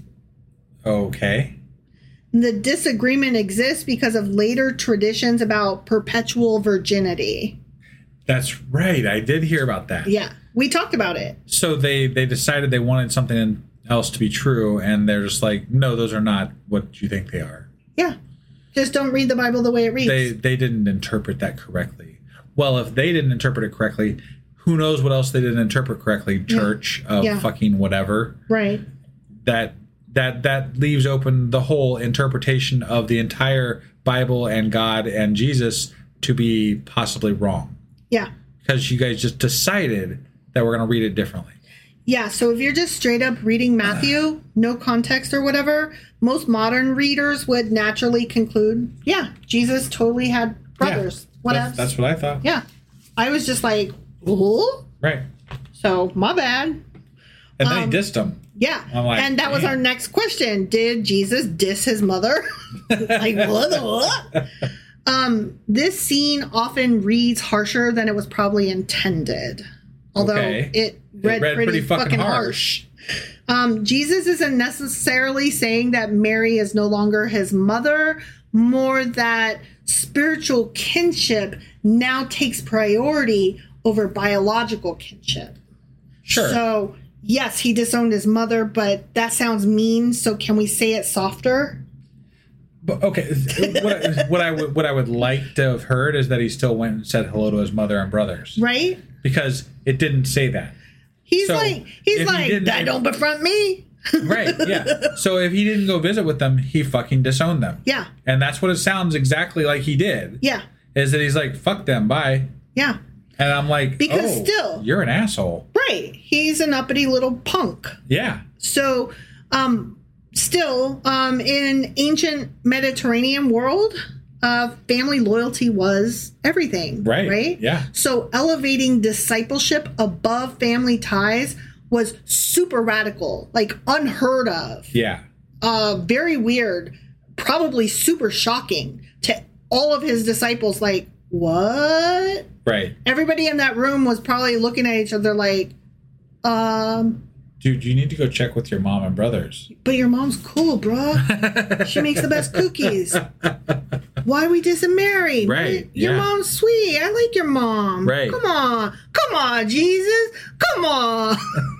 Okay. The disagreement exists because of later traditions about perpetual virginity. That's right. I did hear about that. Yeah, we talked about it. So they they decided they wanted something else to be true, and they're just like, no, those are not what you think they are. Yeah, just don't read the Bible the way it reads. They they didn't interpret that correctly. Well, if they didn't interpret it correctly, who knows what else they didn't interpret correctly? Church of Yeah. fucking whatever. Right. That that that leaves open the whole interpretation of the entire Bible and God and Jesus to be possibly wrong, Yeah. because you guys just decided that we're going to read it differently. Yeah, so if you're just straight up reading Matthew, no context or whatever, most modern readers would naturally conclude, yeah, Jesus totally had brothers. Yeah, What that's, else? that's what I thought. Yeah. I was just like, ooh. Right. So, my bad. And then Um, he dissed him. Yeah. I'm like, and that was damn. our next question. Did Jesus diss his mother? Like, what the what? Um, this scene often reads harsher than it was probably intended. Although Okay. it read, read pretty, pretty fucking fucking harsh. harsh. Um, Jesus isn't necessarily saying that Mary is no longer his mother, more that spiritual kinship now takes priority over biological kinship. Sure. So, yes, he disowned his mother, but that sounds mean, so can we say it softer? But, okay, what, I- what I would what I would like to have heard is that he still went and said hello to his mother and brothers, Right? because it didn't say that. He's So, like, he's if he like, didn't- that don't befront me. Right? Yeah. So if he didn't go visit with them, he fucking disowned them. Yeah, And that's what it sounds exactly like he did. yeah, Is that he's like, fuck them, bye. yeah. And I'm like, Because oh, still- you're an asshole. Right. He's an uppity little punk. Yeah. So, um, still, um, in ancient Mediterranean world, uh, family loyalty was everything. Right. Right. Yeah. So elevating discipleship above family ties was super radical, like unheard of. Yeah. Uh, very weird, probably super shocking to all of his disciples. Like, what? Right. Everybody in that room was probably looking at each other like, um, Dude, you need to go check with your mom and brothers. but your mom's cool, bruh. She makes the best cookies. Why are we disinmarried? Right, Your yeah. mom's sweet. I like your mom. Right. Come on. Come on, Jesus. Come on.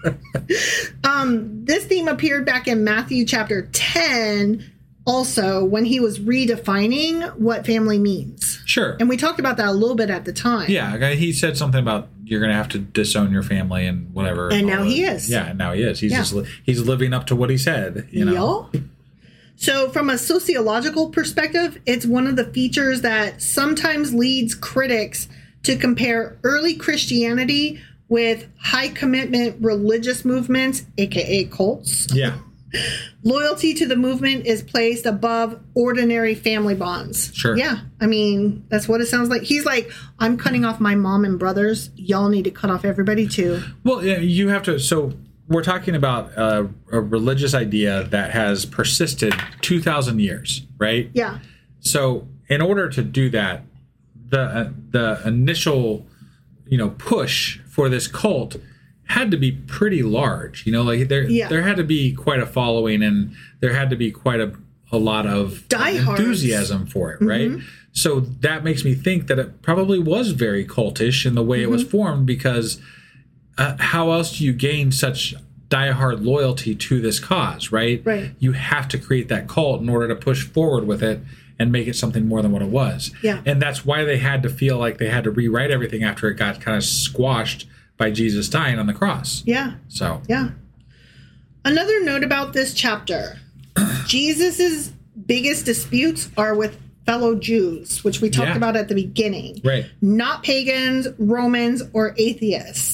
um, this theme appeared back in Matthew chapter ten also when he was redefining what family means. Sure. And we talked about that a little bit at the time. Yeah, okay, he said something about you're going to have to disown your family and whatever. And now all he that. is. Yeah, and now he is. He's Yeah. just li- he's living up to what he said. You know. Yeah. So, from a sociological perspective, it's one of the features that sometimes leads critics to compare early Christianity with high commitment religious movements, aka cults. Yeah. Loyalty to the movement is placed above ordinary family bonds. Sure. Yeah. I mean, that's what it sounds like. He's like, I'm cutting off my mom and brothers. Y'all need to cut off everybody too. Well, yeah, you have to. So we're talking about a, a religious idea that has persisted two thousand years, right? Yeah. So in order to do that, the uh, the initial, you know, push for this cult had to be pretty large. You know, like there Yeah. there had to be quite a following, and there had to be quite a a lot of Diehards. enthusiasm for it, right? So that makes me think that it probably was very cultish in the way it was formed, because uh, how else do you gain such diehard loyalty to this cause, right? Right. You have to create that cult in order to push forward with it and make it something more than what it was. Yeah. And that's why they had to feel like they had to rewrite everything after it got kind of squashed by Jesus dying on the cross. Yeah. So, Yeah. Another note about this chapter. Jesus's biggest disputes are with fellow Jews, which we talked Yeah. about at the beginning. right. Not pagans, Romans, or atheists.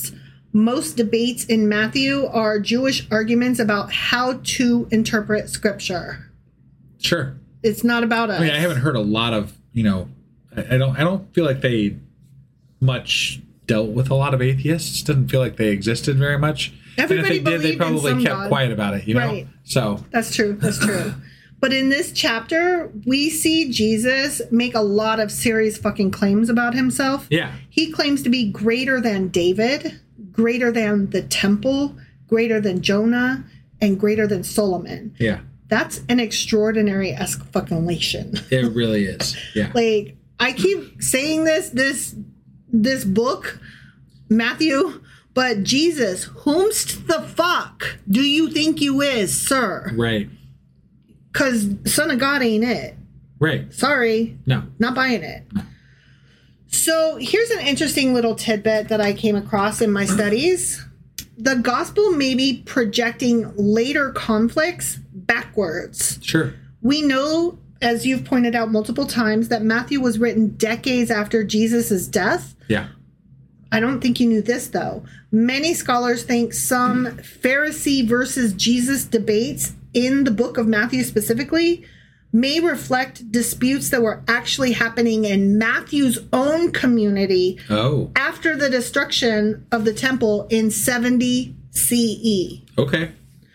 Most debates in Matthew are Jewish arguments about how to interpret scripture. Sure. It's not about us. I mean, I haven't heard a lot of, you know, I, I don't I don't feel like they much dealt with a lot of atheists. Doesn't feel like they existed very much. Everybody and if they did, they believed in probably some kept God. quiet about it, you know? Right. So That's true. That's true. But in this chapter, we see Jesus make a lot of serious fucking claims about himself. yeah. He claims to be greater than David, greater than the temple, greater than Jonah, and greater than Solomon. Yeah. That's an extraordinary escalation. It really is. Yeah. Like, I keep saying this, this, this book, Matthew, but Jesus, whomst the fuck do you think you is, sir? Right. Because Son of God ain't it. Right. Sorry. No. Not buying it. So here's an interesting little tidbit that I came across in my studies. The gospel may be projecting later conflicts backwards. Sure. We know, as you've pointed out multiple times, that Matthew was written decades after Jesus' death. Yeah. I don't think you knew this, though. Many scholars think some Pharisee versus Jesus debates in the book of Matthew specifically may reflect disputes that were actually happening in Matthew's own community Oh. after the destruction of the temple in seventy C E. Okay.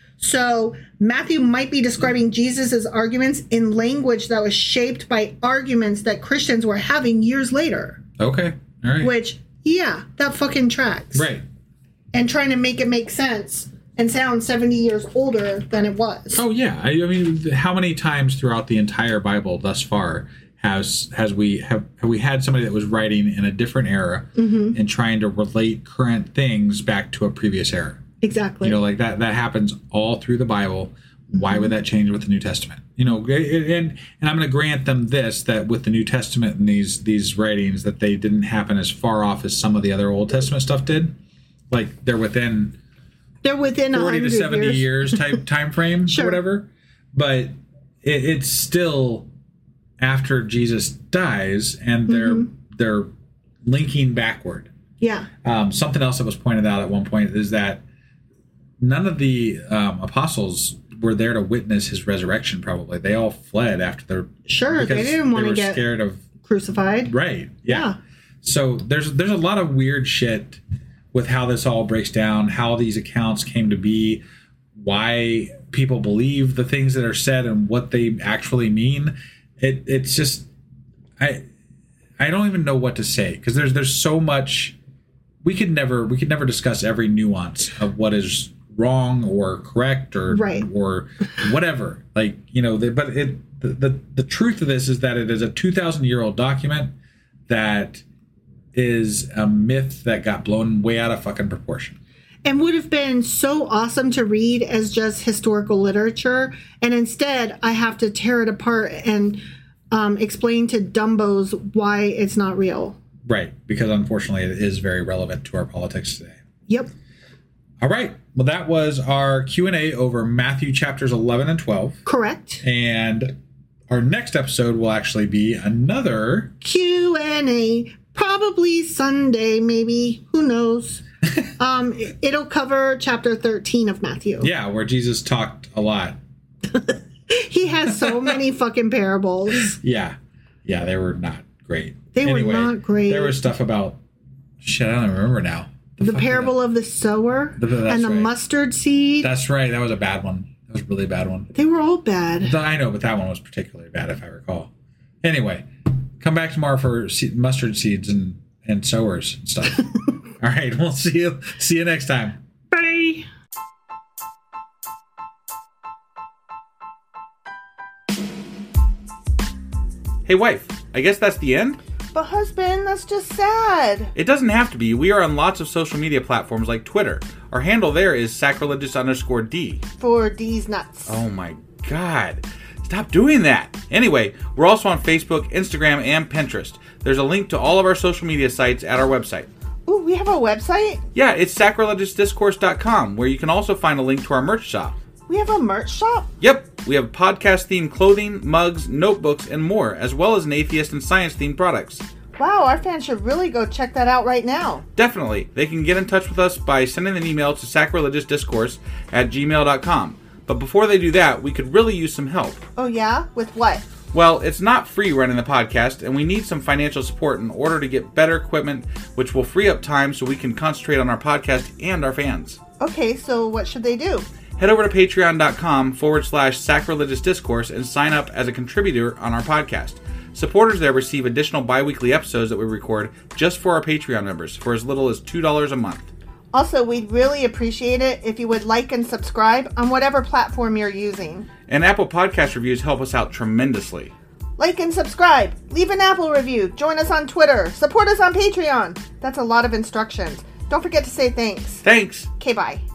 So Matthew might be describing Jesus' arguments in language that was shaped by arguments that Christians were having years later. Okay. All right. Which, yeah, that fucking tracks. Right. And trying to make it make sense and sound seventy years older than it was. Oh yeah, I, I mean, how many times throughout the entire Bible thus far has has we have, have we had somebody that was writing in a different era Mm-hmm. and trying to relate current things back to a previous era? Exactly. You know, like that that happens all through the Bible. Why would that change with the New Testament? You know, and and I'm going to grant them this, that with the New Testament and these these writings, that they didn't happen as far off as some of the other Old Testament stuff did. Like they're within They're within forty to seventy years. years type time frame Sure. or whatever. But it, it's still after Jesus dies, and they're Mm-hmm. they're linking backward. Yeah. Um, something else that was pointed out at one point is that none of the um, apostles were there to witness his resurrection. Probably they all fled after their Sure. They because didn't want they to were get scared of crucified. right. Yeah. Yeah. So there's there's a lot of weird shit with how this all breaks down, how these accounts came to be, why people believe the things that are said and what they actually mean. It it's just I I don't even know what to say, because there's there's so much we could never we could never discuss every nuance of what is wrong or correct or Right. or whatever. Like, you know, the, but it the, the the truth of this is that it is a two thousand year old document that is a myth that got blown way out of fucking proportion. And would have been so awesome to read as just historical literature. And instead, I have to tear it apart and um, explain to Dumbos why it's not real. Right, because unfortunately it is very relevant to our politics today. Yep. All right, well, that was our Q and A over Matthew chapters eleven and twelve. Correct. And our next episode will actually be another... Q and A. Probably Sunday, maybe. Who knows? um, it'll cover chapter thirteen of Matthew. Yeah, where Jesus talked a lot. He has so many fucking parables. Yeah, yeah, they were not great. They were Anyway, not great. There was stuff about... Shit, I don't even remember now. The fuck was parable of the sower The- that's and the right. mustard seed. That's right, that was a bad one. That was a really bad one. They were all bad. I know, but that one was particularly bad, if I recall. Anyway, come back tomorrow for se- mustard seeds and, and sowers and stuff. All right, we'll see you. See you next time. Bye. Hey, wife, I guess that's the end? But husband, that's just sad. It doesn't have to be. We are on lots of social media platforms like Twitter. Our handle there is sacrilegious underscore D. For these nuts. Oh my god. Stop doing that. Anyway, we're also on Facebook, Instagram, and Pinterest. There's a link to all of our social media sites at our website. Ooh, we have a website? Yeah, it's sacrilegious discourse dot com, where you can also find a link to our merch shop. We have a merch shop? Yep, we have podcast-themed clothing, mugs, notebooks, and more, as well as an atheist and science-themed products. Wow, our fans should really go check that out right now. Definitely. They can get in touch with us by sending an email to sacrilegiousdiscourse at gmail dot com. But before they do that, we could really use some help. Oh yeah? With what? Well, it's not free running the podcast, and we need some financial support in order to get better equipment, which will free up time so we can concentrate on our podcast and our fans. Okay, so what should they do? Head over to patreon.com forward slash sacrilegious discourse and sign up as a contributor on our podcast. Supporters there receive additional bi-weekly episodes that we record just for our Patreon members for as little as two dollars a month. Also, we'd really appreciate it if you would like and subscribe on whatever platform you're using. And Apple Podcast reviews help us out tremendously. Like and subscribe, leave an Apple review, join us on Twitter, support us on Patreon. That's a lot of instructions. Don't forget to say thanks. Thanks. Okay, bye.